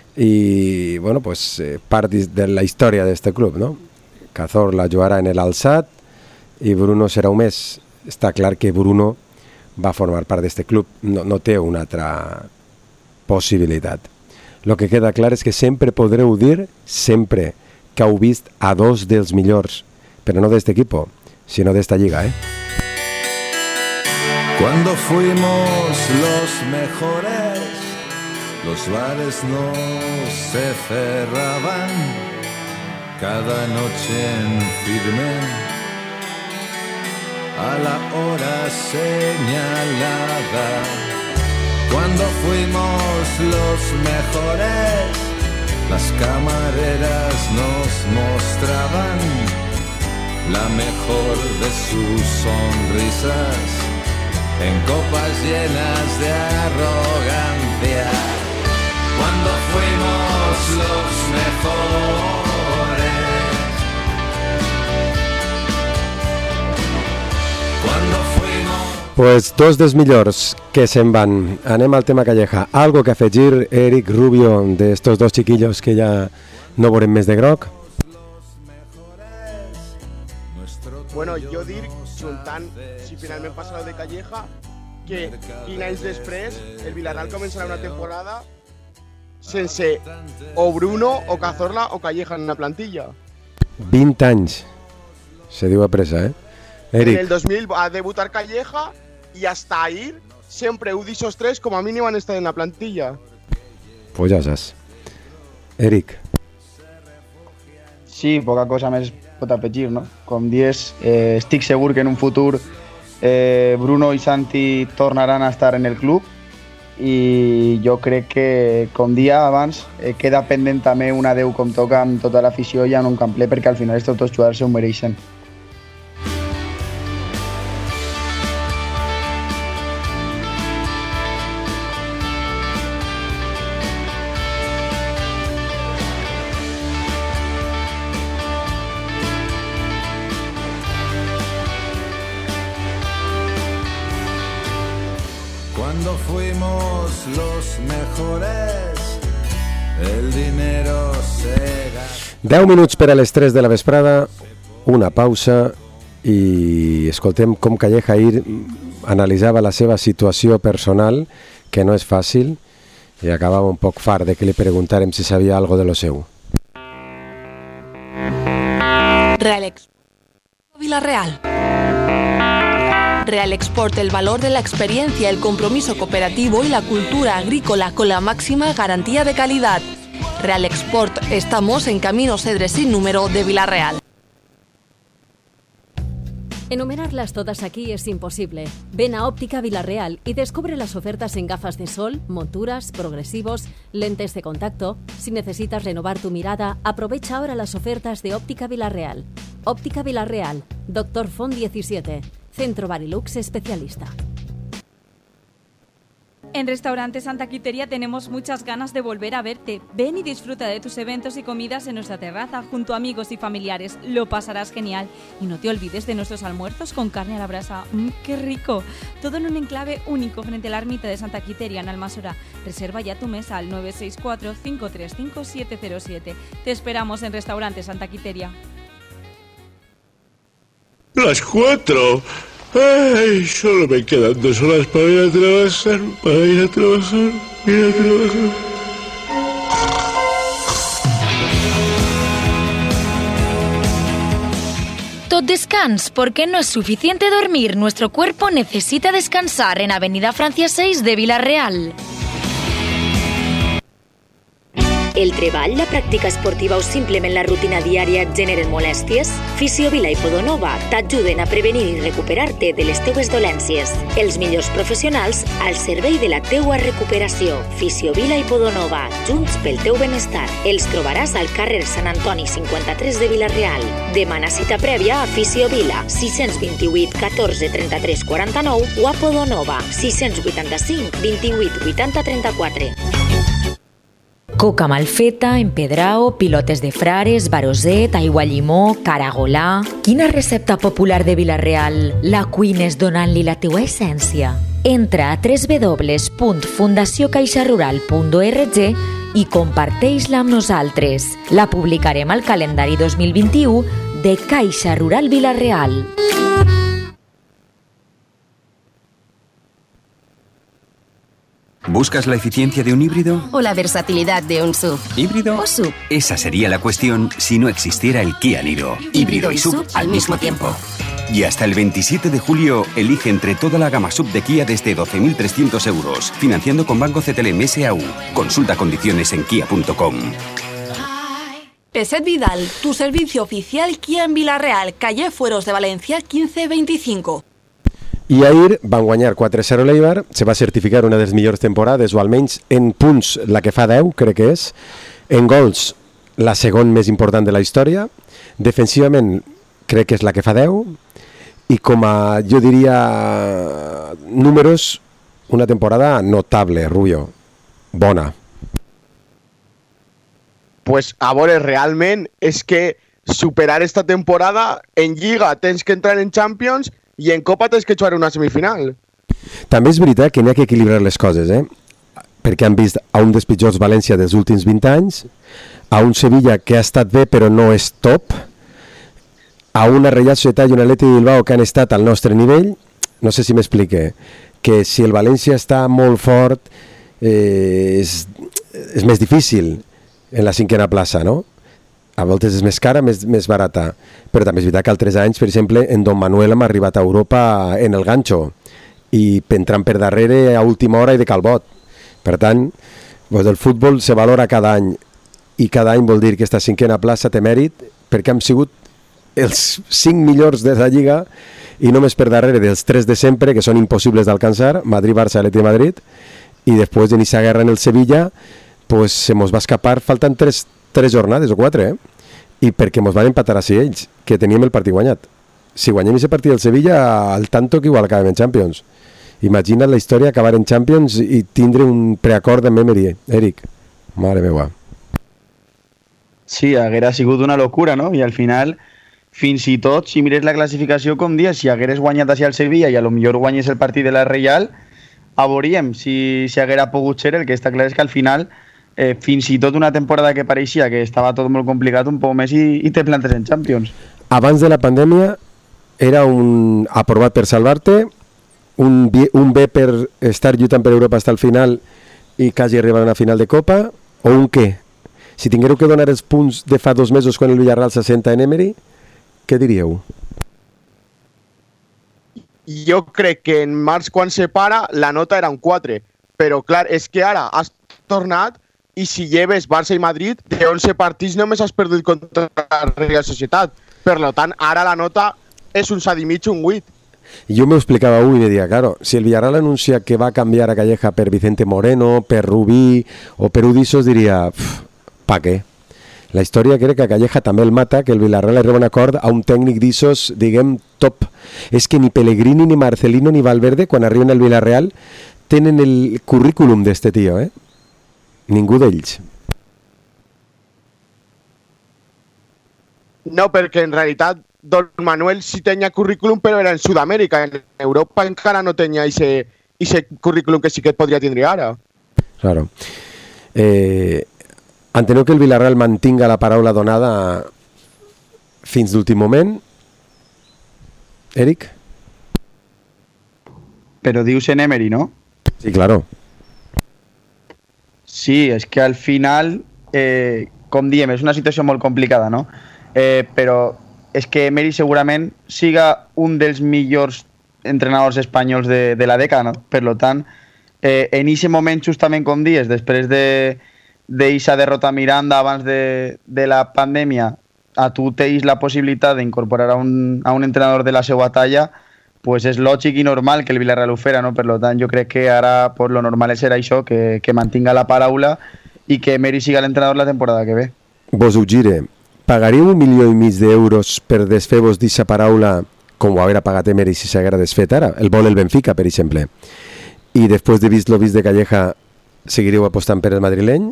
i, bueno, pues part de la història d'aquest club, no? Cazorla jugarà en el Alçat i Bruno serà un mes. Està clar que Bruno va formar part d'aquest club, no, no té una altra possibilitat. El que queda clar és que sempre podreu dir, sempre, que heu vist a dos dels millors, però no d'aquest equip, sinó d'esta lliga, eh? Cuando fuimos los mejores, los bares no se cerraban. Cada noche en firme, a la hora señalada. Cuando fuimos los mejores, las camareras nos mostraban la mejor de sus sonrisas en copas llenas de arrogancia. Cuando fuimos los mejores, pues dos dels millors que se'n van. Anem al tema Calleja. Algo que afegir, Eric Rubio, de estos dos chiquillos que ja no veurem més de groc? Bueno, jo dir, juntant, si finalment passa el de Calleja, que vint anys després el Villarreal començarà una temporada sense o Bruno, o Cazorla, o Calleja en la plantilla. vint anys. Se diu a pressa, eh? Eric. En el dos mil va a debutar Calleja y hasta ahí siempre un d'esos tres como a mínim han estat en la plantilla. Pues ja saps. Eric. Sí, poca cosa més pot afegir, no? Com dius, eh, estic segur que en un futur eh, Bruno i Santi tornaran a estar en el club i jo crec que, com dia abans, eh, queda pendent també un adeu com toca amb tota l'afició i en un camp ple, perquè al final aquests dos jugadors s'ho mereixen. Cuando fuimos los mejores, el dinero será... deu minuts per a les tres de la vesprada, una pausa i escoltem com Calleja ahir analitzava la seva situació personal, que no és fàcil, i acabava un poc fart de que li preguntàrem si sabia algo de lo seu. Real Expo Villarreal. Real Export, el valor de la experiencia, el compromiso cooperativo y la cultura agrícola con la máxima garantía de calidad. Real Export, estamos en Camino Cedres sin número de Vila-real. Enumerarlas todas aquí es imposible. Ven a Óptica Vila-real y descubre las ofertas en gafas de sol, monturas, progresivos, lentes de contacto. Si necesitas renovar tu mirada, aprovecha ahora las ofertas de Óptica Vila-real. Óptica Vila-real, Doctor Font diecisiete, Centro Barilux especialista. En Restaurante Santa Quiteria tenemos muchas ganas de volver a verte. Ven y disfruta de tus eventos y comidas en nuestra terraza junto a amigos y familiares. Lo pasarás genial. Y no te olvides de nuestros almuerzos con carne a la brasa. ¡Mmm, qué rico! Todo en un enclave único frente a la ermita de Santa Quiteria en Almasora. Reserva ya tu mesa al nueve seis cuatro, cinco tres cinco, siete cero siete. Te esperamos en Restaurante Santa Quiteria. Las cuatro. Ay, solo me quedan dos horas para ir a trabajar, para ir a trabajar, ir a trabajar. Tot descans, porque no es suficiente dormir. Nuestro cuerpo necesita descansar en Avenida Francia seis de Vila-real. El treball, la pràctica esportiva o simplement la rutina diària et generen molèsties? Fisiovila i Podonova t'ajuden a prevenir i recuperar-te de les teues dolències. Els millors professionals al servei de la teua recuperació. Fisiovila i Podonova, junts pel teu benestar. Els trobaràs al carrer Sant Antoni cinquanta-tres de Vila-real. Demana cita prèvia a Fisiovila, sis dos vuit, catorze, trenta-tres, quaranta-nou o a Podonova, sis vuitanta-cinc, vint-i-vuit, vuitanta, trenta-quatre. Coca malfeta, empedrao, pilotes de frares, baroset, aigua llimó, caragolà... Quina recepta popular de Vila-real la cuines donant-li la teua essència? Entra a w w w punt fundació caixa rural punt org i comparteix-la amb nosaltres. La publicarem al calendari dos mil vint-i-u de Caixa Rural Vila-real. ¿Buscas la eficiencia de un híbrido? ¿O la versatilidad de un S U V? ¿Híbrido? ¿O S U V? Esa sería la cuestión si no existiera el Kia Niro. Híbrido y S U V al mismo tiempo. Y hasta el veintisiete de julio, elige entre toda la gama S U V de Kia desde doce mil trescientos euros, financiando con Banco C T L M S A U. Consulta condiciones en kia punto com. Peset Vidal, tu servicio oficial Kia en Vila-real, calle Fueros de Valencia quinze veinticinco. I ahir van guanyar quatre a zero l'Eibar, se va certificar una de les millors temporades, o almenys en punts la que fa deu, crec que és, en gols la segon més important de la història, defensivament crec que és la que fa deu, i com a, jo diria, números, una temporada notable, Rubio, bona. Pues a veure, realment és que superar esta temporada en Lliga tens que entrar en Champions i en Copa tens que jugar una semifinal. També és veritat que n'hi ha que equilibrar les coses, eh? Perquè han vist a un dels pitjors València dels últims vint anys, a un Sevilla que ha estat bé però no és top, a una Reial Societat i un Atleti de Bilbao que han estat al nostre nivell. No sé si m'explique, que si el València està molt fort eh, és, és més difícil en la cinquena plaça, no? A voltes és més cara, més, més barata, però també és veritat que altres anys, per exemple, en Don Manuel hem arribat a Europa en el ganxo i entrant per darrere a última hora i de calbot. Per tant, doncs el futbol se valora cada any i cada any vol dir que aquesta cinquena plaça té mèrit perquè hem sigut els cinc millors de la Lliga i només per darrere dels tres de sempre que són impossibles d'alcançar, Madrid, Barça, Atleti de Madrid, i després d'iniciar guerra en el Sevilla pues se mos va escapar, falten tres tres jornades o quatre, eh? I perquè mos van empatar així ells, que teníem el partit guanyat. Si guanyem aquest partit del Sevilla, al tanto que igual acabem en Champions. Imagina't la història, acabar en Champions i tindre un preacord amb Emery, Eric. Mare meva. Sí, haguera sigut una locura, no? I al final, fins i tot, si mires la classificació, com dies, si hagueres guanyat així al Sevilla i a lo millor guanyes el partit de la Reial, a veuríem si, si haguera pogut ser. El que està clar és que al final Eh, fins i tot una temporada que pareixia que estava tot molt complicat, un poc més i, i te plantes en Champions. Abans de la pandèmia era un aprovat per salvar-te, un, un B per estar lluitant per Europa fins al final i quasi arribar a una final de Copa, o un què? Si tinguéreu que donar els punts de fa dos mesos quan el Villarreal s'assenta en Emery, què diríeu? jo crec que en març, quan se para, la nota era un quatre. Però, clar, és que ara has tornat i si lleves Barça i Madrid, de onze partits només has perdut contra la Real Societat. Per tant, ara la nota és un set i mig, un vuit. Yo me lo explicaba hoy y me decía, claro, si el Villarreal anuncia que va a cambiar a Calleja per Vicente Moreno, per Rubí o per Udisos, diria, pa què? La història crec que a Calleja també el mata, que el Villarreal arriba a un acord a un tècnic d'Isos, diguem, top. És que ni Pellegrini, ni Marcelino, ni Valverde, quan arriben al Villarreal, tenen el currículum d'este tio, eh? Ningú d'ells. No, perquè en realitat Don Manuel sí tenia currículum, però era en Sud-amèrica. En Europa encara no tenia ese, ese currículum que sí que podria tindre ara. Claro. Eh, enteneu que el Villarreal mantinga la paraula donada fins l'últim moment? Eric? Però dius en Emery, no? Sí, claro. Sí, és que al final, eh, com diem, és una situació molt complicada, no? Eh, però és que Emery segurament siga un dels millors entrenadors espanyols de, de la dècada, no? Per tant, eh, en aquest moment, justament com dies, després de d'eixa derrota a Miranda abans de, de la pandèmia, a tu tens la possibilitat d'incorporar a, un, a un entrenador de la seva talla, pues és lògic i normal que el Villarreal ho fera, no? Per tant, jo crec que ara pues, lo normal serà això, que, que mantinga la paraula i que Emery siga l'entrenador la temporada que ve. Vos ho gire. Pagaríeu un milió i mig d'euros per desfer-vos d'aquesta paraula com ho haguera pagat Emery si s'haguera desfet ara? El vol el Benfica, per exemple. I després de vist lo vist de Calleja, seguiríeu apostant per el madrileny?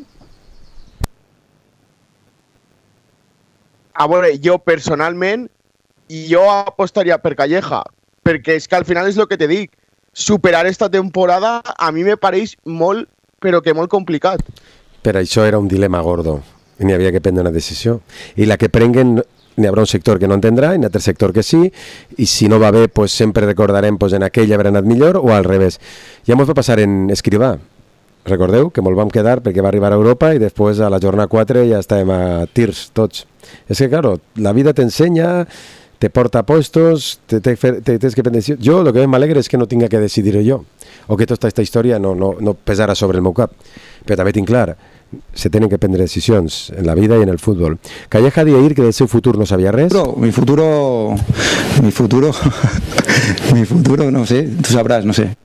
A veure, jo personalment, jo apostaria per Calleja, perquè és que al final és el que te dic, superar esta temporada a mi me pareix molt, però que molt complicat. Per això era un dilema gordo i n'hi havia que prendre una decisió. I la que prenguen, n'hi haurà un sector que no entendrà i un altre sector que sí, i si no va bé, pues sempre recordarem pues, en aquell haver anat millor o al revés. Ja ens va passar en Escrivà. Recordeu que molt vam quedar perquè va arribar a Europa i després a la jornada quatre ja estàvem a tirs tots. És que, claro, la vida t'ensenya, te porta a puestos, te, te, te, te tens que prendre decisions. Jo, el que m'alegra és que no tinga que decidir jo, o que tota aquesta història no, no, no pesara sobre el meu cap. Però també tinc clar, se tenen que prendre decisions en la vida i en el futbol. Calleja dia ahir que del seu futur no sabia res. Pero mi futuro, mi futuro, mi futuro, no sé, tú sabrás, no sé.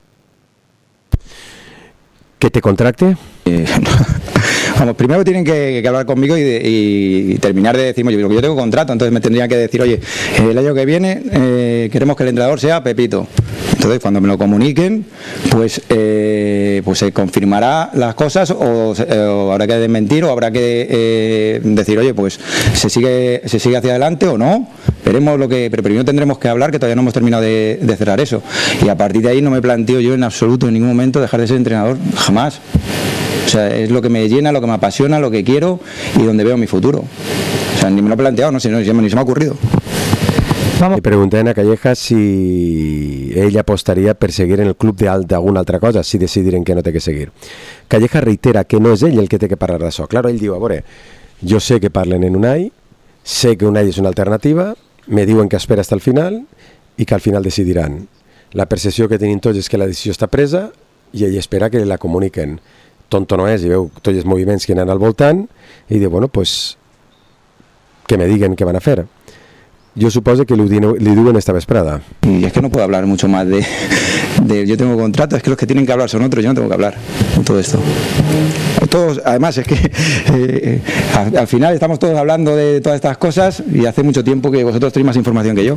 ¿Que te contracte? Eh, Vamos, primero tienen que, que hablar conmigo y, de, y terminar de decirme, yo, yo tengo contrato, entonces me tendrían que decir, oye, el año que viene eh, queremos que el entrenador sea Pepito. Entonces, cuando me lo comuniquen, pues eh, pues se confirmará las cosas o, eh, o habrá que desmentir o habrá que eh, decir, oye, pues se sigue se sigue hacia adelante o no. Veremos lo que, pero primero tendremos que hablar, que todavía no hemos terminado de, de cerrar eso. Y a partir de ahí no me planteo yo en absoluto, en ningún momento, dejar de ser entrenador, jamás. O sea, es lo que me llena, lo que me apasiona, lo que quiero y donde veo mi futuro. O sea, ni me lo he planteado, no sé, no, ni se me ha ocurrido. Li preguntem a Calleja si ell apostaria per seguir en el club d'alguna altra cosa, si decidiren que no té que seguir. Calleja reitera que no és ell el que té que parlar d'això. Claro, ell diu, a veure, jo sé que parlen en Unai, sé que Unai és una alternativa, me diuen que espera hasta el final i que al final decidiran. La percepció que tenim tots és que la decisió està presa i ell espera que la comuniquen. Tonto no és, i veu tots els moviments que anen al voltant i diu, bueno, pues que me diguen què van a fer. Yo supongo que li diuen esta vesprada. Y es que no puedo hablar mucho más de, de yo tengo contrato, es que los que tienen que hablar son otros, yo no tengo que hablar de todo esto. Todos, además es que eh, al, al final estamos todos hablando de todas estas cosas y hace mucho tiempo que vosotros tenéis más información que yo.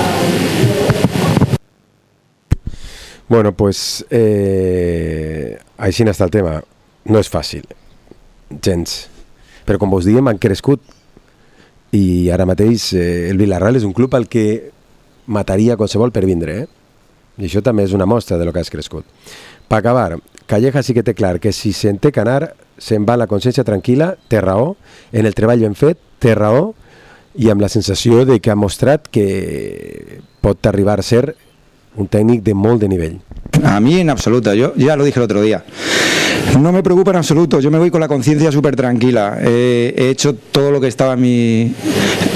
Bueno, pues eh, així està el tema. No és fàcil, gens. Però com vos diem, han crescut i ara mateix eh, el Villarreal és un club al que mataria qualsevol per vindre, eh? I això també és una mostra de lo que has crescut. Per acabar, Calleja sí que té clar que si se'n té que anar, se'n va la consciència tranquil·la, té raó, en el treball ben fet, té raó, i amb la sensació de que ha mostrat que pot arribar a ser un técnico de molt de nivel. A mí en absoluto, yo ya lo dije el otro día. No me preocupa en absoluto, yo me voy con la conciencia súper tranquila. Eh, he hecho todo lo que estaba en mi,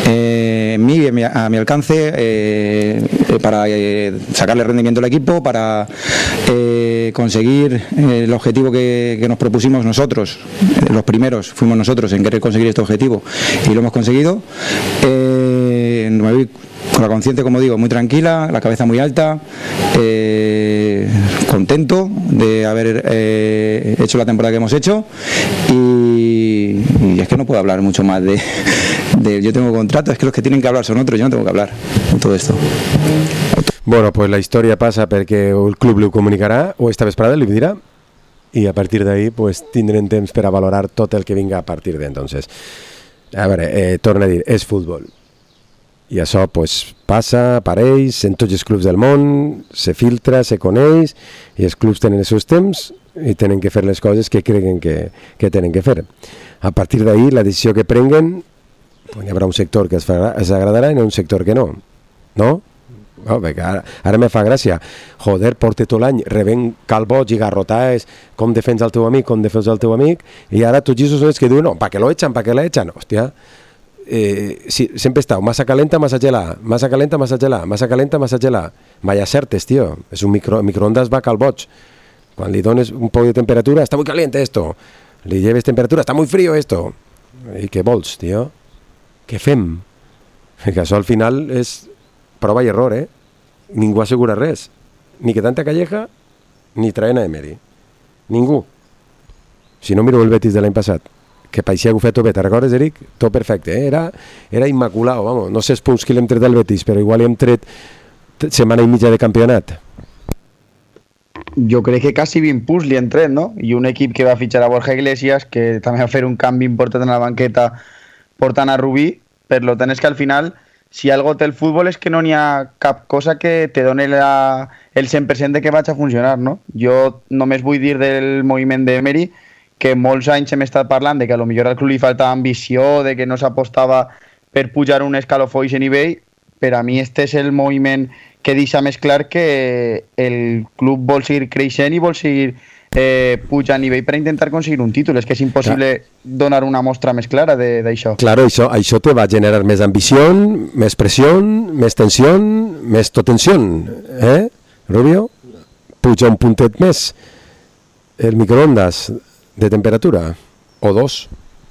eh, en mí, en mi, a mi alcance, eh, para eh, sacarle rendimiento al equipo, para eh, conseguir eh, el objetivo que, que nos propusimos nosotros, los primeros fuimos nosotros en querer conseguir este objetivo y lo hemos conseguido. Eh, me voy con la conciencia, como digo, muy tranquila, la cabeza muy alta, eh, contento de haber eh, hecho la temporada que hemos hecho y, y es que no puedo hablar mucho más de, de yo tengo contrato, es que los que tienen que hablar son otros, yo no tengo que hablar de todo esto. Bueno, pues la història passa perquè el club li ho comunicarà o esta vesprada li dirà i a partir d'ahí pues, tindrem temps per a valorar tot el que vinga a partir d'entonces. A veure, eh, torna a dir, és futbol. I això pues, passa, apareix en tots els clubs del món, se filtra, se coneix i els clubs tenen els seus temps i tenen que fer les coses que creguen que, que tenen que fer. A partir d'ahí, la decisió que prenguen, pues, hi haurà un sector que es, farà, es agradarà i un sector que no. No? Oh, ara, ara me fa gràcia, joder, porta tot l'any rebent calbots i garrotades com defens el teu amic, com defens el teu amic i ara tots aquests són els que diuen no, pa que lo echan, pa que la echan, hòstia eh, sí, sempre estàu, massa calenta, massa gelà massa calenta, massa gelà, massa calenta, massa gelà mai acertes, tio, és un micro, microondas va calbots, quan li dones un poc de temperatura, està muy caliente esto li lleves temperatura, està muy frío esto i què vols, tio? Què fem? Perquè això al final és prova i error, eh? Ningú assegura res. Ni que tanta Calleja, ni traen a Emery. Ningú. Si no miro el Betis de l'any passat, que paixia que ho feia tot bé, te'n recordes, Eric? Tot perfecte, eh? Era, era immaculat, vamos. No sé els punts que l'hem tret del Betis, però igual li hem tret setmana i mitja de campionat. Jo crec que quasi vint punts li han tret, no? I un equip que va fitxar a Borja Iglesias, que també va fer un canvi important en la banqueta portant a Rubí, per lo tant és que al final si algo té el futbol és que no n'hi ha cap cosa que te doni la, el cent per cent de que vaig a funcionar, no? Jo només vull dir del moviment d'Emery que molts anys hem estat parlant de que a lo millor al club li faltava ambició, de que no s'apostava per pujar un escalofó i nivell. Per a mi este és el moviment que deixa més clar que el club vol seguir creixent i vol seguir eh, pujar a nivell per intentar aconseguir un títol. És que és impossible Clar. donar una mostra més clara d'això. Claro, això, això te va generar més ambició, més pressió, més tensió, més tot tensió. Eh, Rubio? Puja un puntet més el microondas de temperatura, o dos.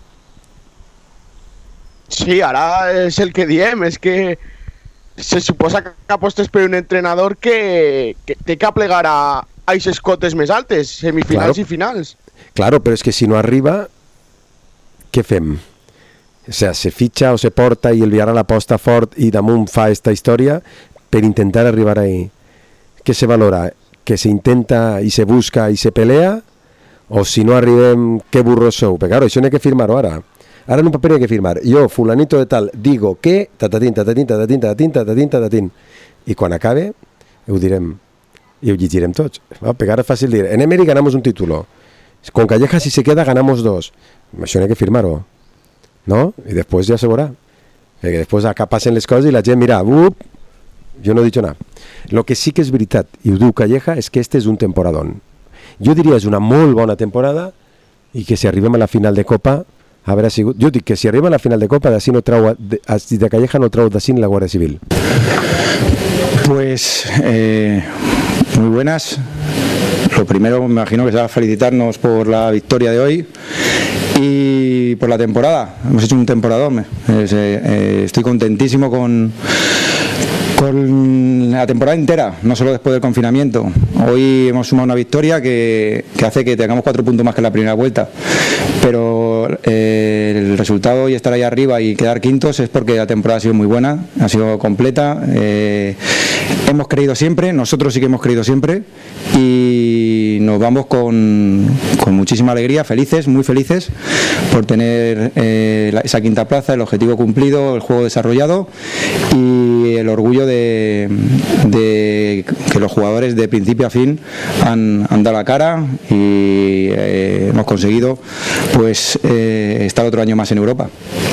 Sí, ara és el que diem, és que se suposa que apostes per un entrenador que, que té que aplegar a a aquestes cotes més altes, semifinals claro. i finals. Claro, però és que si no arriba, què fem? O sea, se fitxa o se porta i el Villarreal aposta fort i damunt fa esta història per intentar arribar ahí. Què se valora? Que se intenta i se busca i se pelea? O si no arribem, què burros sou? Perquè claro, això n'hi ha que firmar-ho ara. Ara en un paper hi ha que firmar. Jo, fulanito de tal, digo que, tatatín, tatatín, tatatín, tatatín, tatatín, tatatín. I quan acabe, ho direm. Y ho llegirem tots. Va, pegar es fácil dir. En Emery ganamos un título. Con Calleja, si se queda, ganamos dos. Això n'hi ha que firmar-ho. ¿No? Y después ya se veurà. Perquè després acá passen les coses i la gent, mira, up, jo no he dit nada. Lo que sí que és veritat, i ho diu Calleja, és que este és un temporadón. Jo diria és una molt bona temporada i que si arribem a la final de Copa, haurà sigut... Jo dic que si arribem a la final de Copa, d'ací no trau, de, de Calleja no trau d'ací la Guàrdia Civil. Pues... Eh... Muy buenas. Lo primero, me imagino que será felicitarnos por la victoria de hoy y por la temporada. Hemos hecho un temporadón. Eh, eh, estoy contentísimo con, con la temporada entera, no solo después del confinamiento. Hoy hemos sumado una victoria que, que hace que tengamos cuatro puntos más que en la primera vuelta. Pero eh, el resultado y estar ahí arriba y quedar quintos es porque la temporada ha sido muy buena, ha sido completa. Eh, hemos creído siempre, nosotros sí que hemos creído siempre y nos vamos con, con muchísima alegría, felices, muy felices por tener eh, la, esa quinta plaza, el objetivo cumplido, el juego desarrollado y el orgullo de, de que los jugadores de principio a fin han, han dado la cara y eh, hemos conseguido pues eh, estar otro año más en Europa.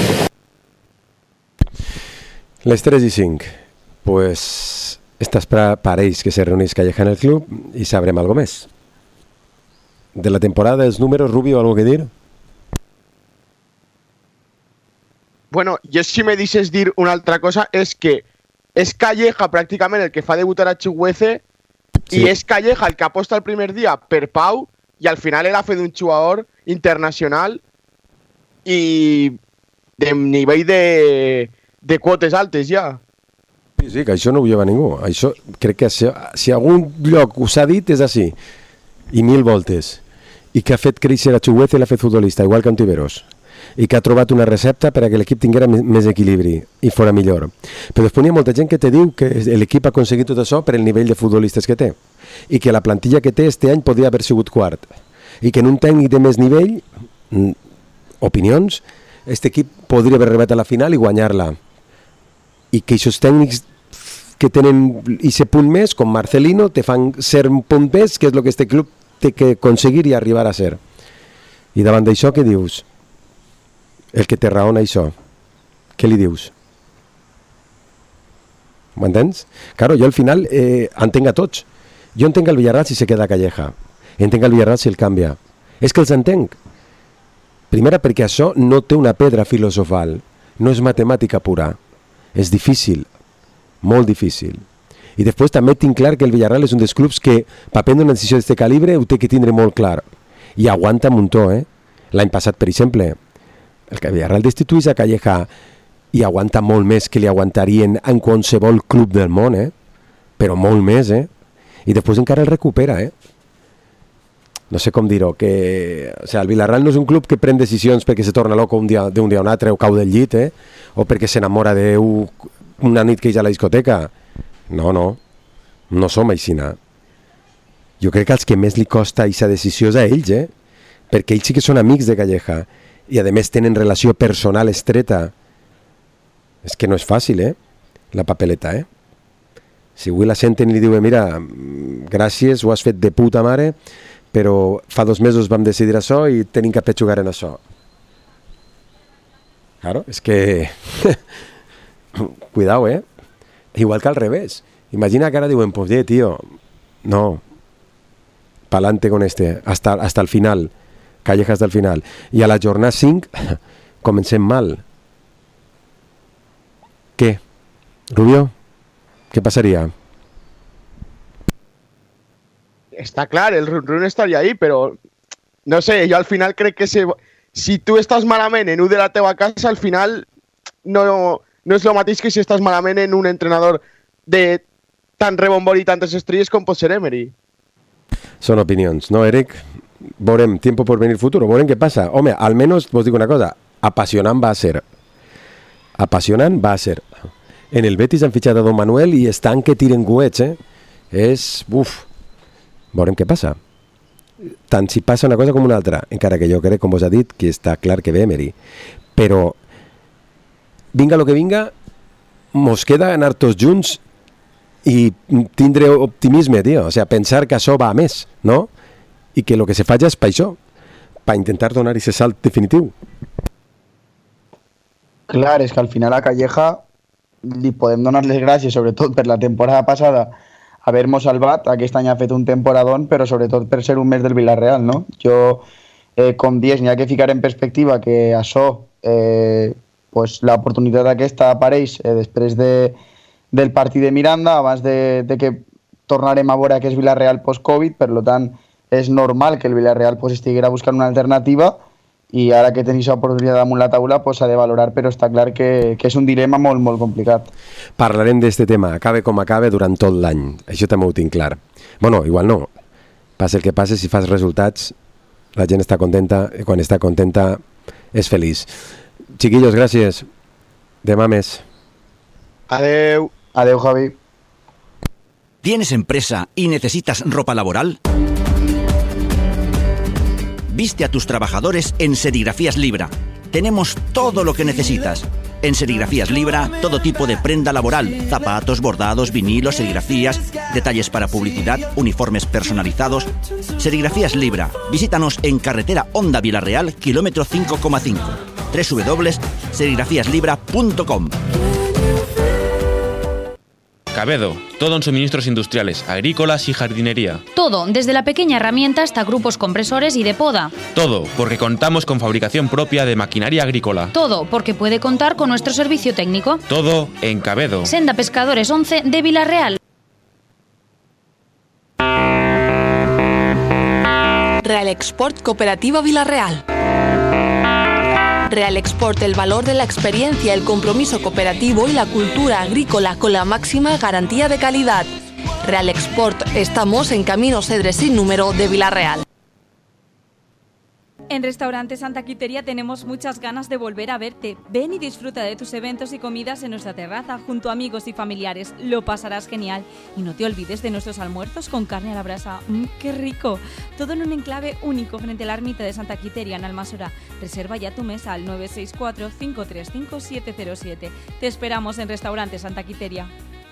Les tres i cinc, pues estas parells que se reunís Calleja en el club y sabrem algo més. De la temporada, els números, Rubio, algo que dir? Bueno, jo si me deixes dir una altra cosa és que és Calleja pràcticament el que fa debutar a Chukwueze sí. I és Calleja el que aposta el primer dia per Pau i al final era fet un jugador internacional i de nivell de, de quotes altes ja. Sí, sí, que això no ho lleva ningú. Això crec que si, si algun lloc us ha dit és així, i mil voltes, i que ha fet créixer a Chukwueze i l'ha fet futbolista, igual que Ontiveros, i que ha trobat una recepta per a que l'equip tinguera més equilibri i fora millor. Però després hi ha molta gent que te diu que l'equip ha aconseguit tot això per el nivell de futbolistes que té i que la plantilla que té este any podria haver sigut quart i que en un tècnic de més nivell, opinions, este equip podria haver arribat a la final i guanyar-la i que aquests tècnics que tenen aquest punt més, com Marcelino, te fan ser un punt més, que és el que este club té que aconseguir i arribar a ser. I davant d'això, què dius? El que té raó en això, què li dius? M'entens? Claro, jo al final eh, entenc a tots. Jo entenc el Villarreal si se queda a Calleja. Entenc el Villarreal si el canvia. És que els entenc. Primera, perquè això no té una pedra filosofal. No és matemàtica pura. És difícil. Molt difícil. I després també tinc clar que el Villarreal és un dels clubs que, per prendre una decisió d'aquest calibre, ho té que tindre molt clar. I aguanta un muntó, eh? L'any passat, per exemple, el que Villarreal destituís a Calleja i aguanta molt més que li aguantarien en qualsevol club del món, eh? Però molt més, eh? I després encara el recupera, eh? No sé com dir-ho, que... O sigui, el Villarreal no és un club que pren decisions perquè se torna loco un dia, d'un dia a un altre o cau del llit, eh? O perquè s'enamora d'una nit que hi ha a la discoteca. No, no. No som aixina. Jo crec que els que més li costa aquesta decisió és a ells, eh? Perquè ells sí que són amics de Calleja i a més tenen relació personal estreta. És que no és fàcil, eh? La papeleta, eh? Si avui la senten i li diuen, mira, gràcies, ho has fet de puta mare, però fa dos mesos vam decidir això i tenim que petxugar en això. Claro, és que... Cuidao, eh? Igual que al revés. Imagina que ara diuen, pues, eh, tío, no, pa'lante con este, hasta, hasta el final. Calleja hasta el final. I a la jornada cinc comencem mal. Què? Rubio? Què passaria? Està clar, el run-run estaria ahí, però no sé, jo al final crec que se... si tu estàs malament en un de la teva casa, al final no, no és el mateix que si estàs malament en un entrenador de tant rebombori i tantes estrelles com pot ser Emery. Són opinions, no, Eric? Veurem, tiempo por venir futuro, veurem què passa. Home, almenys vos dic una cosa, apasionant va a ser. Apasionant va a ser. En el Betis han fitxat a Don Manuel i estan que tiren coets, eh? És... Uf, veurem què passa. Tant si passa una cosa com una altra, encara que jo crec, com vos ha dit, que està clar que ve Emery. Però, vinga lo que vinga, mos queda anar tots junts i tindre optimisme, tio. O sigui, pensar que això va a més, no? I que el que se faci és per això, per intentar donar aquest salt definitiu. Clar, és que al final a Calleja li podem donar les gràcies, sobretot per la temporada passada, haver-nos salvat. Aquest any ha fet un temporadón, però sobretot per ser un mes del Villarreal, no? Jo, eh, com dius, n'hi ha que ficar en perspectiva que això, eh, pues, l'oportunitat aquesta apareix eh, després de, del partit de Miranda, abans de, de que tornarem a veure que és Villarreal post-Covid, per tant, és normal que el Villarreal pues, estiguera buscant una alternativa i ara que tenéis l'oportunitat damunt la taula s'ha pues, de valorar, però està clar que, que és un dilema molt, molt complicat. Parlarem d'este tema, acabe com acabe, durant tot l'any. Això també ho tinc clar. Bueno, igual no. Passa el que passa, si fas resultats, la gent està contenta i quan està contenta és feliç. Chiquillos, gràcies. Demà més. Adeu. Adeu, Javi. ¿Tienes empresa y necesitas ropa laboral? Viste a tus trabajadores en Serigrafías Libra. Tenemos todo lo que necesitas. En Serigrafías Libra, todo tipo de prenda laboral, zapatos, bordados, vinilos, serigrafías, detalles para publicidad, uniformes personalizados. Serigrafías Libra. Visítanos en carretera Honda Villarreal, kilómetro cinco coma cinco. doble u doble u doble u punto serigrafías libra punto com. Cabedo, todo en suministros industriales, agrícolas y jardinería. Todo, desde la pequeña herramienta hasta grupos compresores y de poda. Todo, porque contamos con fabricación propia de maquinaria agrícola. Todo, porque puede contar con nuestro servicio técnico. Todo en Cabedo. Senda Pescadores once de Vilarreal. Real Export Cooperativa Vilarreal. Real Export, el valor de la experiencia, el compromiso cooperativo y la cultura agrícola con la máxima garantía de calidad. Real Export, estamos en Camino Cedres sin número de Vilarreal. En Restaurante Santa Quiteria tenemos muchas ganas de volver a verte. Ven y disfruta de tus eventos y comidas en nuestra terraza junto a amigos y familiares. Lo pasarás genial. Y no te olvides de nuestros almuerzos con carne a la brasa. ¡Mmm, qué rico! Todo en un enclave único frente a la ermita de Santa Quiteria en Almasora. Reserva ya tu mesa al nueve seis cuatro, cinco tres cinco, siete cero siete. Te esperamos en Restaurante Santa Quiteria.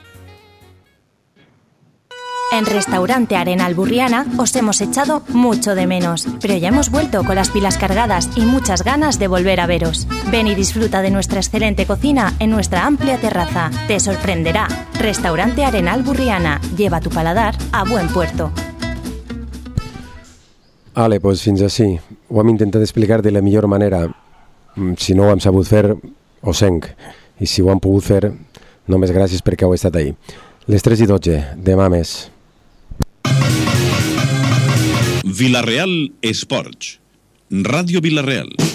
En Restaurante Arenal Burriana os hemos echado mucho de menos, pero ya hemos vuelto con las pilas cargadas y muchas ganas de volver a veros. Ven y disfruta de nuestra excelente cocina en nuestra amplia terraza. Te sorprenderá. Restaurante Arenal Burriana. Lleva tu paladar a buen puerto. Ale, doncs fins així. Ho hem intentat explicar de la millor manera. Si no ho hem sabut fer, ho senc. I si ho hem pogut fer, només gràcies perquè heu estat ahí. Les tres i dotze, demà més. Vilarreal Esports. Ràdio Vilarreal.